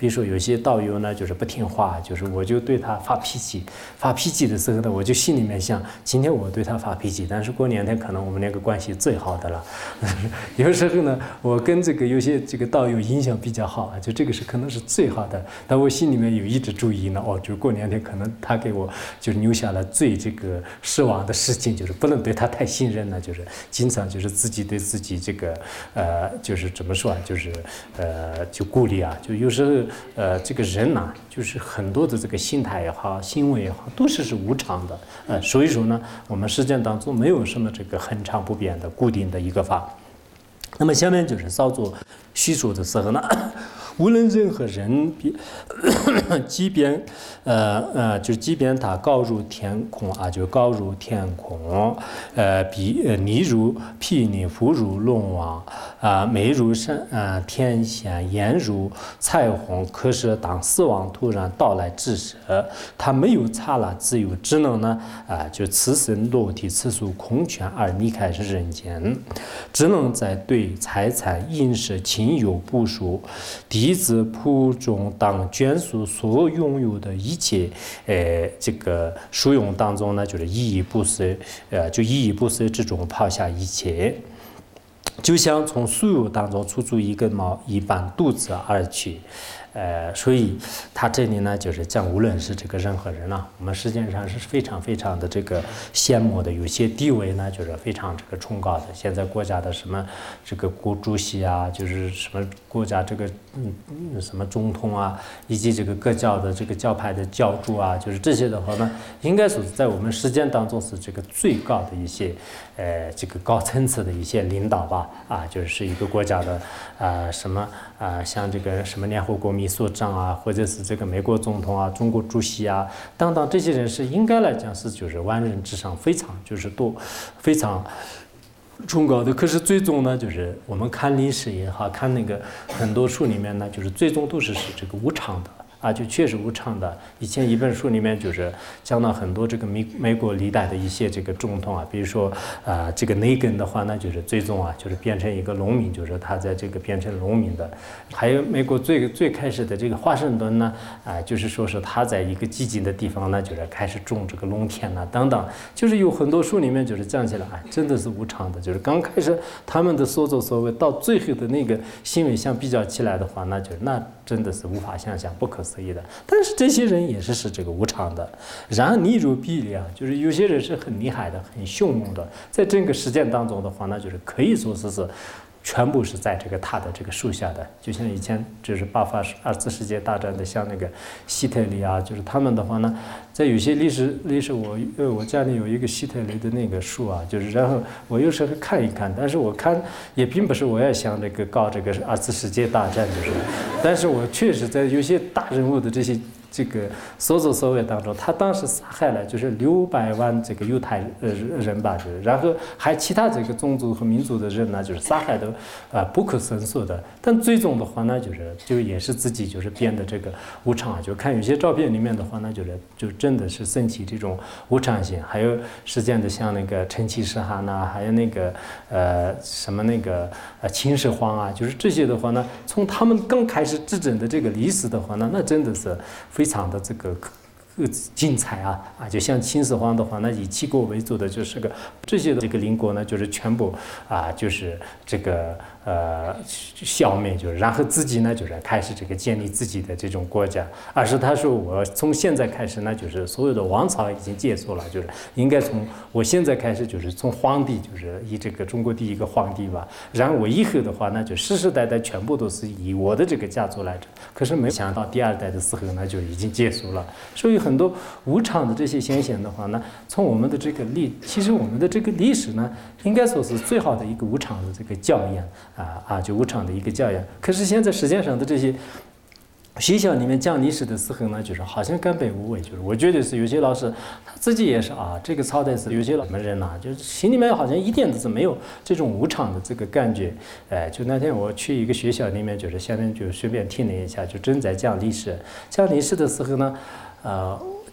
比如说有些道友呢，就是不听话，就是我就对他发脾气，发脾气的时候呢，我就心里面想，今天我对他发脾气，但是过两天可能我们那个关系最好的了。有时候呢，我跟这个有些这个道友影响比较好啊，就这个是可能是最好的，但我心里面有一直注意呢，哦，就过两天可能他给我就留下了最这个失望的事情，就是不能对他太信任了，就是经常就是自己对自己这个呃，就是怎么说啊，就是呃，就顾虑啊，就有时候呃，这个人呐、啊，就是很多的这个心态也好，行为也好，都是是无常的，呃，所以说呢，我们实践当中没有什么这个恒常不变的固定的一个法。那么下面就是稍作叙述的时候呢，无论任何人，即便呃呃，就即便他高如天空啊，就高如天空，呃，比呃泥如毗尼，肤如龙王啊，眉如山啊天仙，眼如彩虹。可是当死亡突然到来之时，他没有刹那自由，只能呢啊，就此身裸体，此属空拳而离开人间，只能在对财产、饮食、亲友、部属、弟子、仆众当眷属所拥有的一切，呃，这个属用当中呢，就是依依不舍，呃，就依依不舍之中抛下一切。就像从树有当中出出一根毛一般，独自而去。呃，所以他这里呢，就是讲，无论是这个任何人啊，我们实际上是非常非常的这个羡慕的。有些地位呢，就是非常这个崇高的。现在国家的什么这个国主席啊，就是什么国家这个嗯什么总统啊，以及这个各教的这个教派的教主啊，就是这些的话呢，应该说是在我们实践当中是这个最高的一些呃这个高层次的一些领导吧。啊，就是一个国家的啊、呃、什么啊、呃、像这个什么联合国秘书长啊，或者是这个美国总统啊、中国主席啊等等，这些人是应该来讲是就是万人之上，非常就是多非常崇高的。可是最终呢，就是我们看历史也好看那个很多书里面呢，就是最终都是是这个无常的。啊，就确实无常的。以前一本书里面就是讲到很多这个美美国历代的一些这个总统啊，比如说啊、呃，这个内根的话呢，就是最终啊，就是变成一个农民，就是他在这个变成农民的。还有美国最最开始的这个华盛顿呢，啊、呃，就是说是他在一个寂静的地方呢，就是开始种这个农田呐、啊、等等，就是有很多书里面就是讲起来，哎，真的是无常的。就是刚开始他们的所作所为，到最后的那个行为相比较起来的话，那就那真的是无法想象，不可思议的。但是这些人也是是这个无常的。然而逆如比例啊，就是有些人是很厉害的，很凶猛的，在整个实践当中的话，那就是可以说是是全部是在这个他的这个树下的。就像以前就是爆发二次世界大战的，像那个希特勒啊，就是他们的话呢，在有些历史历史我呃我家里有一个希特勒的那个书啊，就是然后我有时候看一看，但是我看也并不是我也想这个搞这个二次世界大战，就是，但是我确实在有些大人物的这些这个所作所为当中，他当时杀害了就是六百万这个犹太呃人吧，就是然后还其他这个种族和民族的人呢，就是杀害的啊、呃、不可胜数的。但最终的话呢，就是就也是自己就是变得这个无常啊，就看有些照片里面的话呢，就是就真的是升起这种无常性。还有实践的像那个成吉思汗呐，还有那个呃什么那个呃秦始皇啊，就是这些的话呢，从他们刚开始执政的这个历史的话呢，那真的是非常的这个精彩啊啊！就像秦始皇的话，那以齐国为主的就是个这些的这个邻国呢，就是全部啊，就是这个呃消灭，就是然后自己呢就是开始这个建立自己的这种国家。而是他说我从现在开始呢，就是所有的王朝已经结束了，就是应该从我现在开始就是从皇帝，就是以这个中国第一个皇帝吧。然后我以后的话呢，就世世代代全部都是以我的这个家族来着。可是没想到第二代的时候呢，就已经结束了。所以很多无常的这些现象的话呢，从我们的这个历，其实我们的这个历史呢，应该说是最好的一个无常的这个教养啊啊，就无常的一个教养。可是现在世界上的这些学校里面讲历史的时候呢，就是好像根本无味。就是我觉得是有些老师他自己也是啊，这个朝代是有些什么人呐、啊，就是心里面好像一点都是没有这种无常的这个感觉。哎，就那天我去一个学校里面，就是下面就随便听了一下，就正在讲历史。讲历史的时候呢，呃。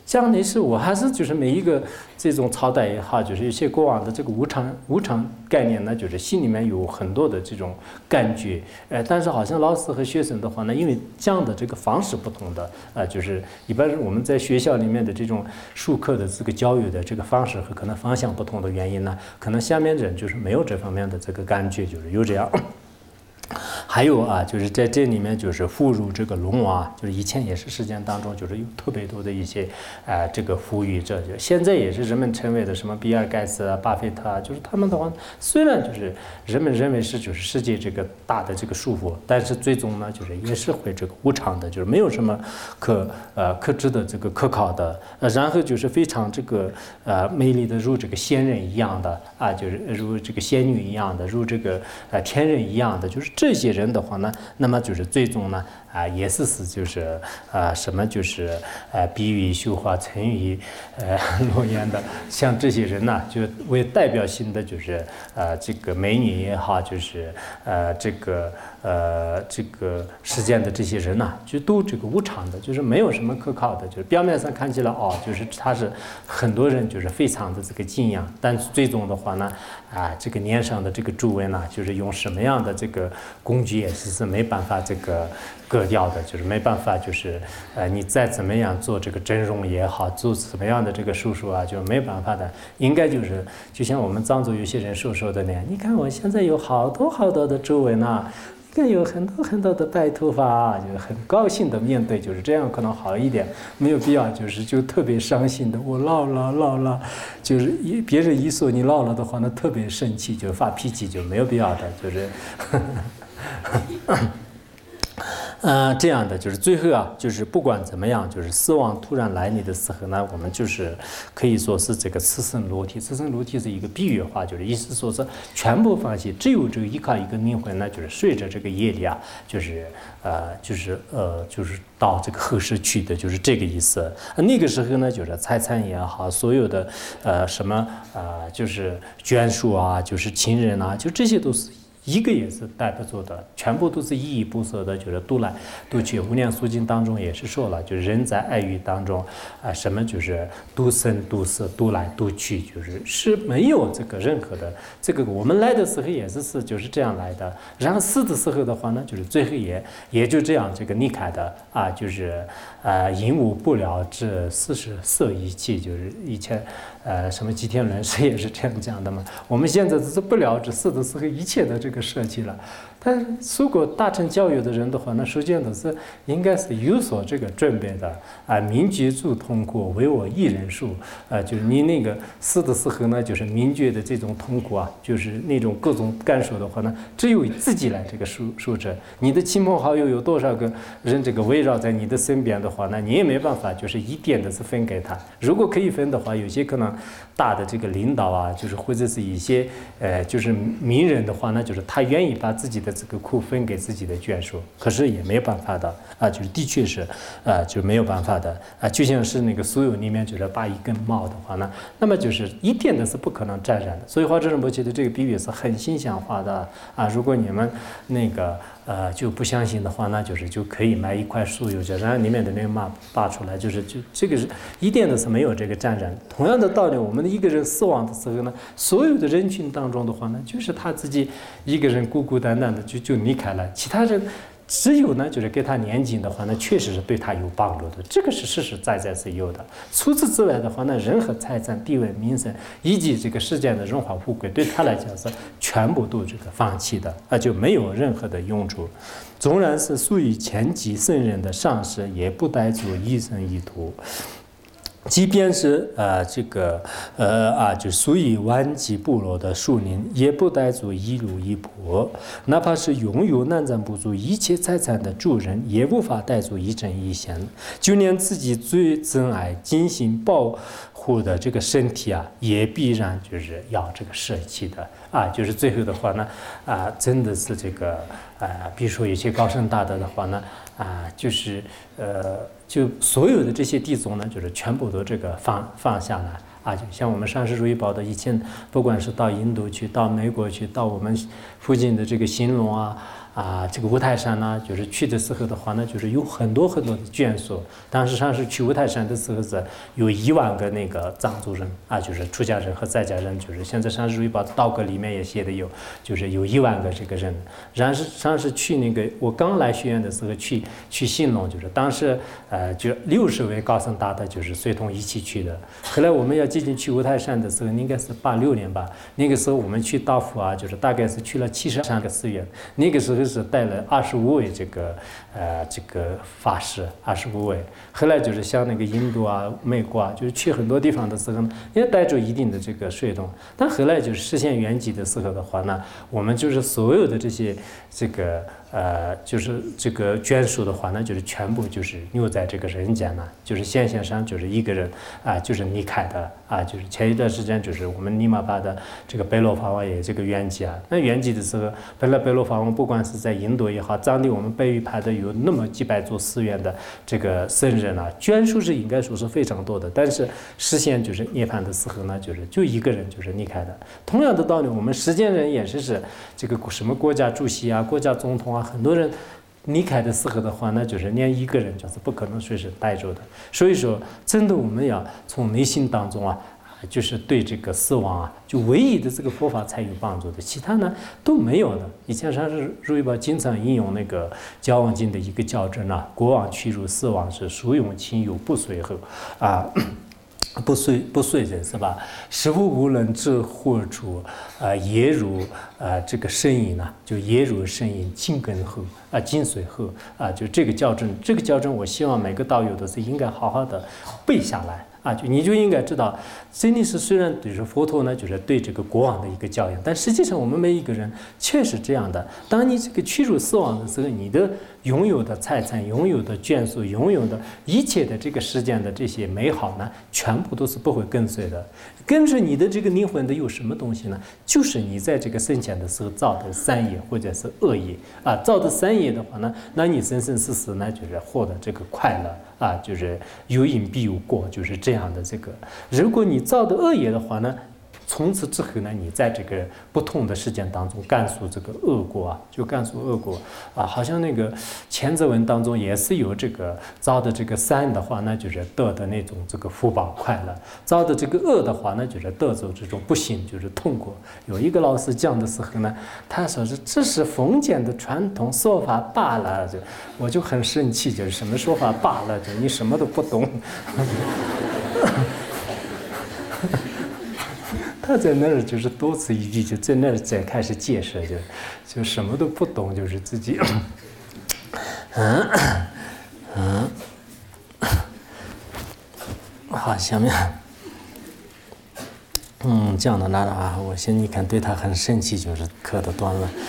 江内是我还是就是每一个这种朝代也好，就是有些过往的这个无常无常概念呢，就是心里面有很多的这种感觉，呃，但是好像老师和学生的话呢，因为讲的这个方式不同的，呃，就是一般我们在学校里面的这种授课的这个教育的这个方式和可能方向不同的原因呢，可能下面人就是没有这方面的这个感觉，就是有这样。还有啊，就是在这里面就是妇孺这个龙啊，就是以前也是实践当中就是有特别多的一些啊、呃、这个富裕者，就现在也是人们称为的什么比尔盖茨啊、巴菲特啊，就是他们的话，虽然就是人们认为是就是世界这个大的这个束缚，但是最终呢，就是也是会这个无常的，就是没有什么可呃可知的这个可考的，呃，然后就是非常这个呃美丽的如这个仙人一样的啊，就是如这个仙女一样的，如这个呃天人一样的，就是这些人的话呢，那么就是最终呢，啊、呃，也是是就是啊、呃、什么就是呃比喻绣花成语呃落雁的，像这些人呢，就为代表性的就是呃这个美女也好，就是呃这个呃这个世间的这些人呐、就都这个无常的，就是没有什么可靠的，就是表面上看起来哦，就是他是很多人就是非常的这个敬仰，但是最终的话呢，啊、这个年上的这个诸位呢，就是用什么样的这个工具也是是没办法这个割掉的，就是没办法，就是呃你再怎么样做这个整容也好，做怎么样的这个手术啊，就没办法的。应该就是就像我们藏族有些人瘦瘦的那样，你看我现在有好多好多的皱纹啊，你看有很多很多的白头发啊，就是很高兴的面对，就是这样可能好一点，没有必要就是就特别伤心的，我老了老了，就是一别人一说你老了的话，那特别生气，就发脾气，就没有必要的，就是。呃，这样的就是最后啊，就是不管怎么样，就是死亡突然来临的时候呢，我们就是可以说是这个赤身裸体。赤身裸体是一个比喻话，就是意思说是全部放弃，只有这个依靠一个灵魂呢，就是随着这个业力啊，就是呃，就是呃，就是到这个后世去的，就是这个意思。那个时候呢，就是财产也好，所有的呃什么啊、呃，就是眷属啊，就是亲人啊，就这些都是。一个也是带不住的，全部都是依依不舍的，就是都来都去。无量寿经当中也是说了，就是人在爱欲当中，啊、呃，什么就是都生都死，都来都去，就是是没有这个任何的这个。我们来的时候也是是就是这样来的，然后死的时候的话呢，就是最后也也就这样这个离开的啊，就是呃因无不了之，四十色一气，就是以前呃什么吉田论师也是这样讲的嘛。我们现在只是不了之，死的时候一切的这个。设计了，但受过大乘教育的人的话，那首先都是应该是有所这个准备的啊。明觉诸痛苦，唯我一人受啊，就是你那个死的时候呢，就是明觉的这种痛苦啊，就是那种各种感受的话呢，只有自己来这个受受着。你的亲朋好友有多少个人这个围绕在你的身边的话，那你也没办法，就是一点的是分给他。如果可以分的话，有些可能大的这个领导啊，就是或者是一些呃，就是名人的话，那就是他愿意把自己的这个苦分给自己的眷属，可是也没有办法的啊，就是的确是啊，就没有办法的啊，就像是那个所有里面就是拔一根毛的话呢，那么就是一点的是不可能沾染的。所以华严波切的这个比喻是很形象化的啊，如果你们那个呃就不相信的话，那就是就可以买一块酥油，然后里面的那个毛拔出来，就是就这个是一点的是没有这个沾染。同样的道理，我们的一个人死亡的时候呢，所有的人群当中的话呢，就是他自己一个人孤孤单单的就就离开了，其他人只有呢就是给他念经的话呢，确实是对他有帮助的，这个是实实在在是有的。除此之外的话呢，任何财产、地位、名声以及这个世间的荣华富贵，对他来讲是全部都这个放弃的，啊，就没有任何的用处。纵然是属于前几圣人的上师，也不带做一生一途。即便是呃这个呃啊，就属于顽疾部落的树林，也不带足一路一坡；哪怕是拥有难占不足一切财产的主人，也无法带足一针一线。就连自己最珍爱、精心保护的这个身体啊，也必然就是要这个舍弃的啊。就是最后的话呢，啊，真的是这个啊，比如说有些高僧大德的话呢，啊，就是呃。就所有的这些地宗呢，就是全部都这个放放下来啊，就像我们上师如意宝的以前，不管是到印度去，到美国去，到我们附近的这个新隆啊啊，这个五台山呢，就是去的时候的话呢，就是有很多很多的眷属。当时上是去五台山的时候是有一万个那个藏族人啊，就是出家人和在家人，就是现在上是日报道歌里面也写的有，就是有一万个这个人。然是上是去那个我刚来学院的时候去去兴隆，就是当时呃就六十位高僧大德就是随同一起去的。后来我们要接近去五台山的时候，应该是八六年吧，那个时候我们去道府啊，就是大概是去了七十三个寺院，那个时候是带了二十五位这个呃这个法师，二十五位。后来就是像那个印度啊、美国啊，就是去很多地方的时候呢，也带着一定的这个税动。但后来就是实现圆寂的时候的话呢，我们就是所有的这些这个呃就是这个眷属的话呢，就是全部就是留在这个人间呢，就是现线上就是一个人啊，就是离开的啊，就是前一段时间就是我们尼玛巴的这个贝洛法王爷这个圆寂啊，那圆寂的时候，本来贝洛法王不管是在印度也好，藏地我们北域派的有那么几百座寺院的这个僧人啊，眷属是应该说是非常多的，但是实现就是涅槃的时候呢，就是就一个人就是离开的。同样的道理，我们实践人也是是这个什么国家主席啊、国家总统啊，很多人离开的时候的话，那就是连一个人就是不可能随时带走的。所以说，真的我们要从内心当中啊，就是对这个死亡啊，就唯一的这个佛法才有帮助的，其他呢都没有的。以前上是如意宝经常引用那个《交往经》的一个教证啊，国王屈辱，死亡是孰用亲友不随后啊。不遂不遂人是吧？时乎无人知祸处，啊，也如啊这个声音呢，就也如声音紧跟后啊，紧随后啊，就这个校正，这个校正，我希望每个道友都是应该好好的背下来啊，就你就应该知道，真的是虽然就是佛陀呢，就是对这个国王的一个教养，但实际上我们每一个人确实这样的。当你这个屈辱死亡的时候，你的拥有的财产、拥有的眷属、拥有的一切的这个世间的这些美好呢，全部都是不会跟随的。跟随你的这个灵魂的有什么东西呢？就是你在这个生前的时候造的善业或者是恶业啊。造的善业的话呢，那你生生世世呢就是获得这个快乐啊，就是有因必有果，就是这样的这个。如果你造的恶业的话呢，从此之后呢，你在这个不同的事件当中干出这个恶果啊，就干出恶果啊，好像那个前则文当中也是有这个造的这个善的话，那就是得的那种这个福报快乐；造的这个恶的话，那就是得走这种不幸，就是痛苦。有一个老师讲的时候呢，他说是这是封建的传统说法罢了，就我就很生气，就是什么说法罢了，就你什么都不懂。他在那儿就是多此一举，就在那儿再开始解释，就就什么都不懂，就是自己，嗯嗯，好，下面，嗯，讲到哪了啊？我现在你看对他很生气，就是课都断了，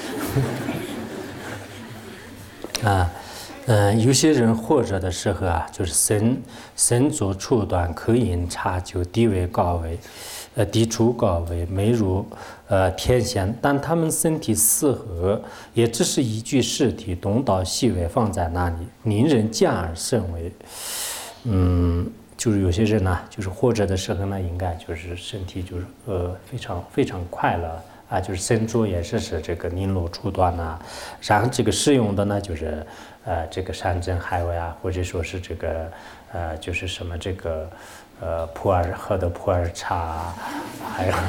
啊。嗯，有些人活着的时候啊，就是身身着处短，口饮茶酒，地位高位，呃，地处高位，美如呃天仙。但他们身体四合，也只是一具尸体，东倒西歪放在那里，令人见而甚为。嗯，就是有些人呢、啊，就是活着的时候呢，应该就是身体就是呃非常非常快乐。啊，就是身着也是是这个绫罗绸缎呐，然后这个使用的呢，就是呃这个山珍海味啊，或者说是这个呃就是什么这个呃普洱喝的普洱茶，还有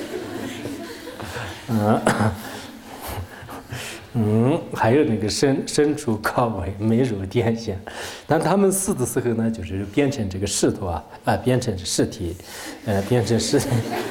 嗯嗯还有那个身身处高位，美如天仙。但他们死的时候呢，就是变成这个石头啊啊，变成尸体，呃变成尸体。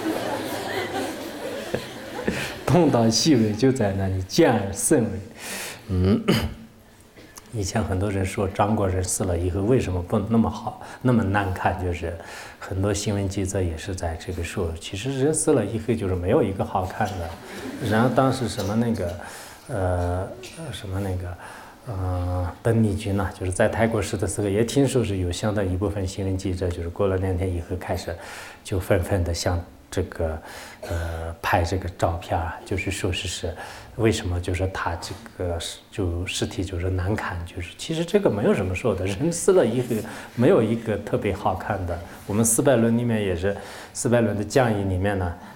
东倒西歪就在那里，见而甚为。嗯，以前很多人说张国人死了以后为什么不那么好，那么难看，就是很多新闻记者也是在这个说，其实人死了以后就是没有一个好看的。然后当时什么那个，呃，什么那个。呃，邓丽君呢、啊，就是在泰国时的时候，也听说是有相当一部分新闻记者，就是过了两天以后开始，就纷纷的向这个呃拍这个照片啊，就是说是是为什么就是他这个就尸体就是难看，就是其实这个没有什么说的，人死了以后没有一个特别好看的。我们四百论里面也是四百论的讲义里面呢，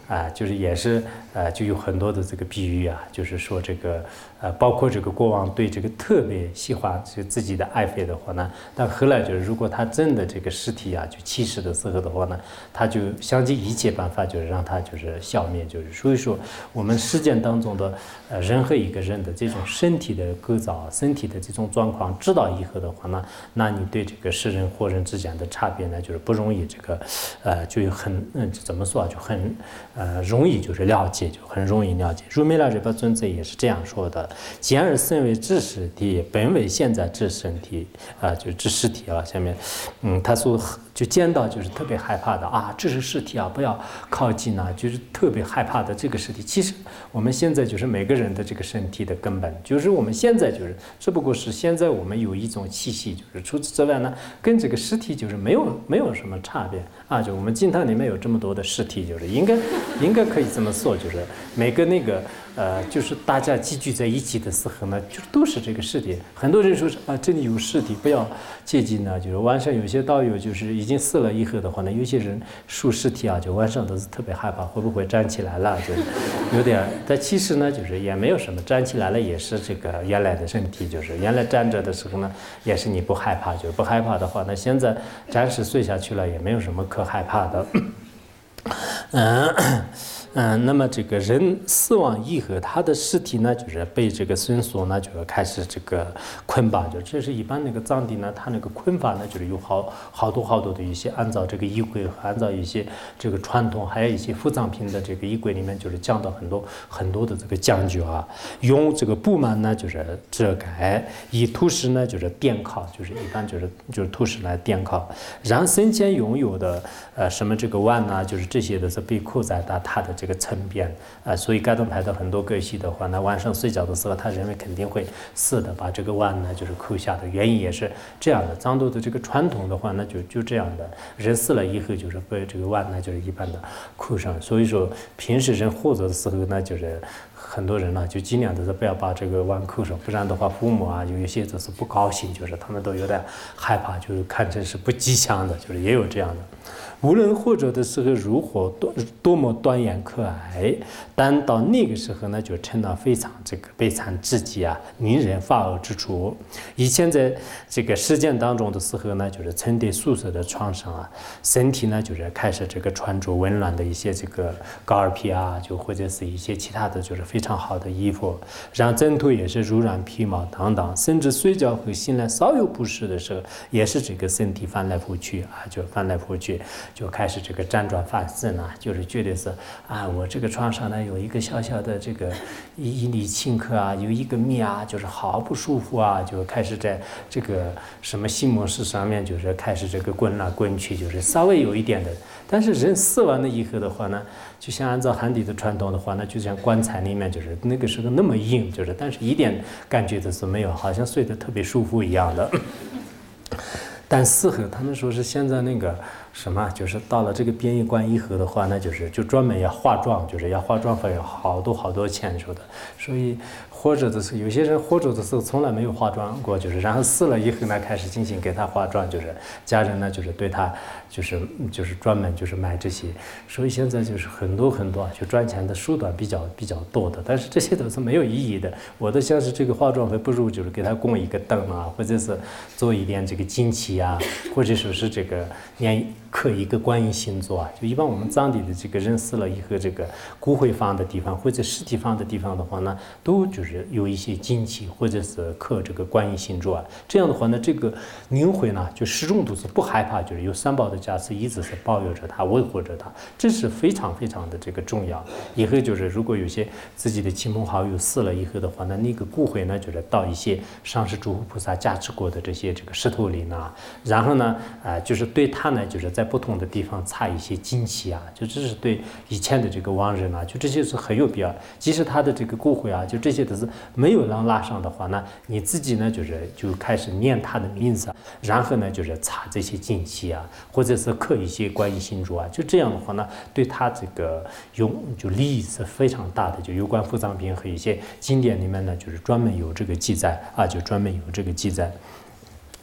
啊，就是也是呃，就有很多的这个比喻啊，就是说这个呃，包括这个国王对这个特别喜欢就自己的爱妃的话呢，但后来就是如果他真的这个尸体啊就去世的时候的话呢，他就想尽一切办法就是让他就是消灭，就是所以说我们实践当中的呃任何一个人的这种身体的构造、身体的这种状况知道以后的话呢，那你对这个世人活人之间的差别呢，就是不容易这个呃就有很嗯怎么说啊，就很呃容易就是了解，就很容易了解。如弥勒日巴尊者也是这样说的：简而身为知识体，本为现在知身体啊、呃，就是知识体啊。下面，嗯，他说就见到就是特别害怕的啊，这是尸体啊，不要靠近啊，就是特别害怕的这个尸体。其实我们现在就是每个人的这个身体的根本，就是我们现在就是只不过是现在我们有一种气息，就是除此之外呢，跟这个尸体就是没有没有什么差别啊。就我们经堂里面有这么多的尸体，就是应该应该可以这么说，就是每个那个。呃，就是大家集聚在一起的时候呢，就都是这个尸体。很多人说是啊，这里有尸体，不要接近呢。就是晚上有些道友就是已经死了以后的话呢，有些人树尸体啊，就晚上都是特别害怕，会不会站起来了，就有点。但其实呢，就是也没有什么，站起来了也是这个原来的身体，就是原来站着的时候呢，也是你不害怕，就是不害怕的话，那现在暂时睡下去了，也没有什么可害怕的。嗯。嗯，那么这个人死亡以后，他的尸体呢，就是被这个绳索呢，就是开始这个捆绑，就这是一般那个藏地呢，他那个捆法呢，就是有好好多好多的一些按照这个衣柜，按照一些这个传统，还有一些副葬品的这个衣柜里面，就是讲到很多很多的这个讲究啊，用这个布幔呢，就是遮盖，以土石呢，就是垫靠，就是一般就是就是土石来垫靠，让生前拥有的呃什么这个腕呐，就是这些都是被扣在他他的这个。这个层边啊、呃，所以盖东派的很多歌戏的话，那晚上睡觉的时候，他认为肯定会死的，把这个腕呢就是扣下的原因也是这样的。藏族的这个传统的话，那就就这样的，人死了以后就是被这个腕呢就是一般的扣上。所以说平时人活着的时候呢，就是很多人呢就尽量的是不要把这个腕扣上，不然的话父母啊有一些就是不高兴，就是他们都有点害怕，就是看成是不吉祥的，就是也有这样的。无论活着的时候如何多多么端严可爱，但到那个时候呢，就成了非常这个悲惨至极啊，令人发呕之处。以前在这个实践当中的时候呢，就是曾在宿舍的床上啊，身体呢就是开始这个穿着温暖的一些这个高尔皮啊，就或者是一些其他的就是非常好的衣服，让枕头也是柔软皮毛等等，甚至睡觉后醒来稍有不适的时候，也是这个身体翻来覆去啊，就翻来覆去。就开始这个辗转反侧呢，就是觉得是啊，我这个床上呢有一个小小的这个一一粒顷刻啊，有一个蜜啊，就是好不舒服啊，就开始在这个什么西蒙石上面就是开始这个滚来滚去，就是稍微有一点的。但是人死完了以后的话呢，就像按照汉地的传统的话呢，就像棺材里面就是那个时候那么硬，就是但是一点感觉都是没有，好像睡得特别舒服一样的。但死后他们说是现在那个什么，就是到了这个殡仪馆以后的话呢，就是就专门要化妆，就是要化妆费要好多好多钱说的，所以活着的时候，有些人活着的时候从来没有化妆过，就是然后死了以后呢，开始进行给他化妆，就是家人呢就是对他就是就是专门就是买这些，所以现在就是很多很多就赚钱的手段比较比较多的，但是这些都是没有意义的。我的像是这个化妆费，不如就是给他供一个灯啊，或者是做一点这个金漆啊，或者说是这个念刻一个观音星座啊。就一般我们藏地的这个人死了以后，这个骨灰放的地方或者尸体放的地方的话呢，都就是有一些金漆或者是刻这个观音星座啊。这样的话呢，这个灵魂呢就始终都是不害怕，就是有三宝的加持，一直是保佑着他，维护着他，这是非常非常的这个重要。以后就是如果有些自己的亲朋好友死了以后的话呢，那个骨灰呢就是到一些上师诸佛菩萨加持过的这些这个石头里呢，然后呢，呃，就是对他呢就是在不同的地方擦一些金漆啊，就这是对以前的这个亡人啊，就这些是很有必要。即使他的这个骨灰啊，就这些都是没有人拉上的话呢，你自己呢就是就开始念他的名字，然后呢就是擦这些金漆啊，或者是刻一些观音心珠啊，就这样的话呢，对他这个用就利益是非常大的。就有关副藏品和一些经典里面呢，就是专门有这个记载啊，就专门有这个记载。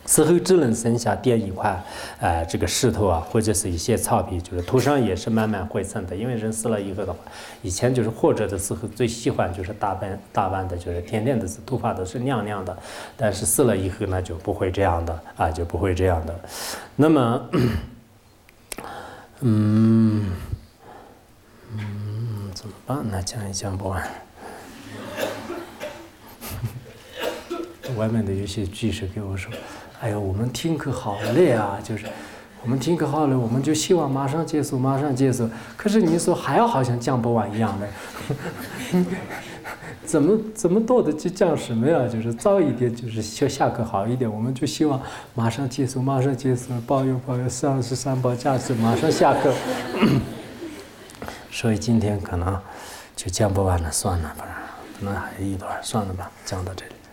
此后只能剩下垫一块，呃，这个石头啊，或者是一些草皮，就是土上也是慢慢灰尘的。因为人死了以后的话，以前就是活着的时候最喜欢就是打扮打扮的，就是天天的是头发都是亮亮的，但是死了以后呢就不会这样的啊，就不会这样的。那么，嗯嗯，怎么办呢？讲也讲不完。外面的有些居士给我说：“哎呀，我们听课好累啊，就是我们听课好累，我们就希望马上结束，马上结束。可是你说还要好像讲不完一样的，怎么怎么多的就讲什么呀？就是早一点，就是下下课好一点，我们就希望马上结束，马上结束，保佑保佑，三十三宝加持，马上下课。所以今天可能就讲不完了，算了吧，可能还有一段，算了吧，讲到这里。”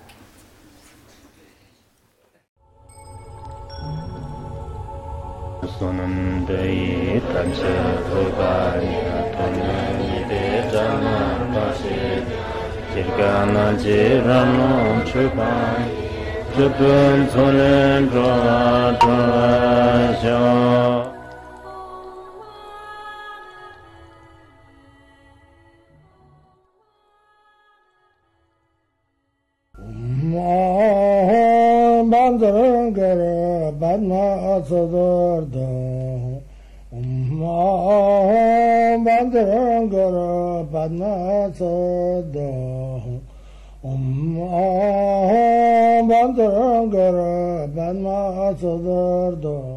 Sonam dei tamsa thobaya tonani de jana pase jirgana jirano chupai jupun solen dra dra sha Bandara Badna Sadarda Om Bandara Badna Sada Om Bandara Badna Sadarda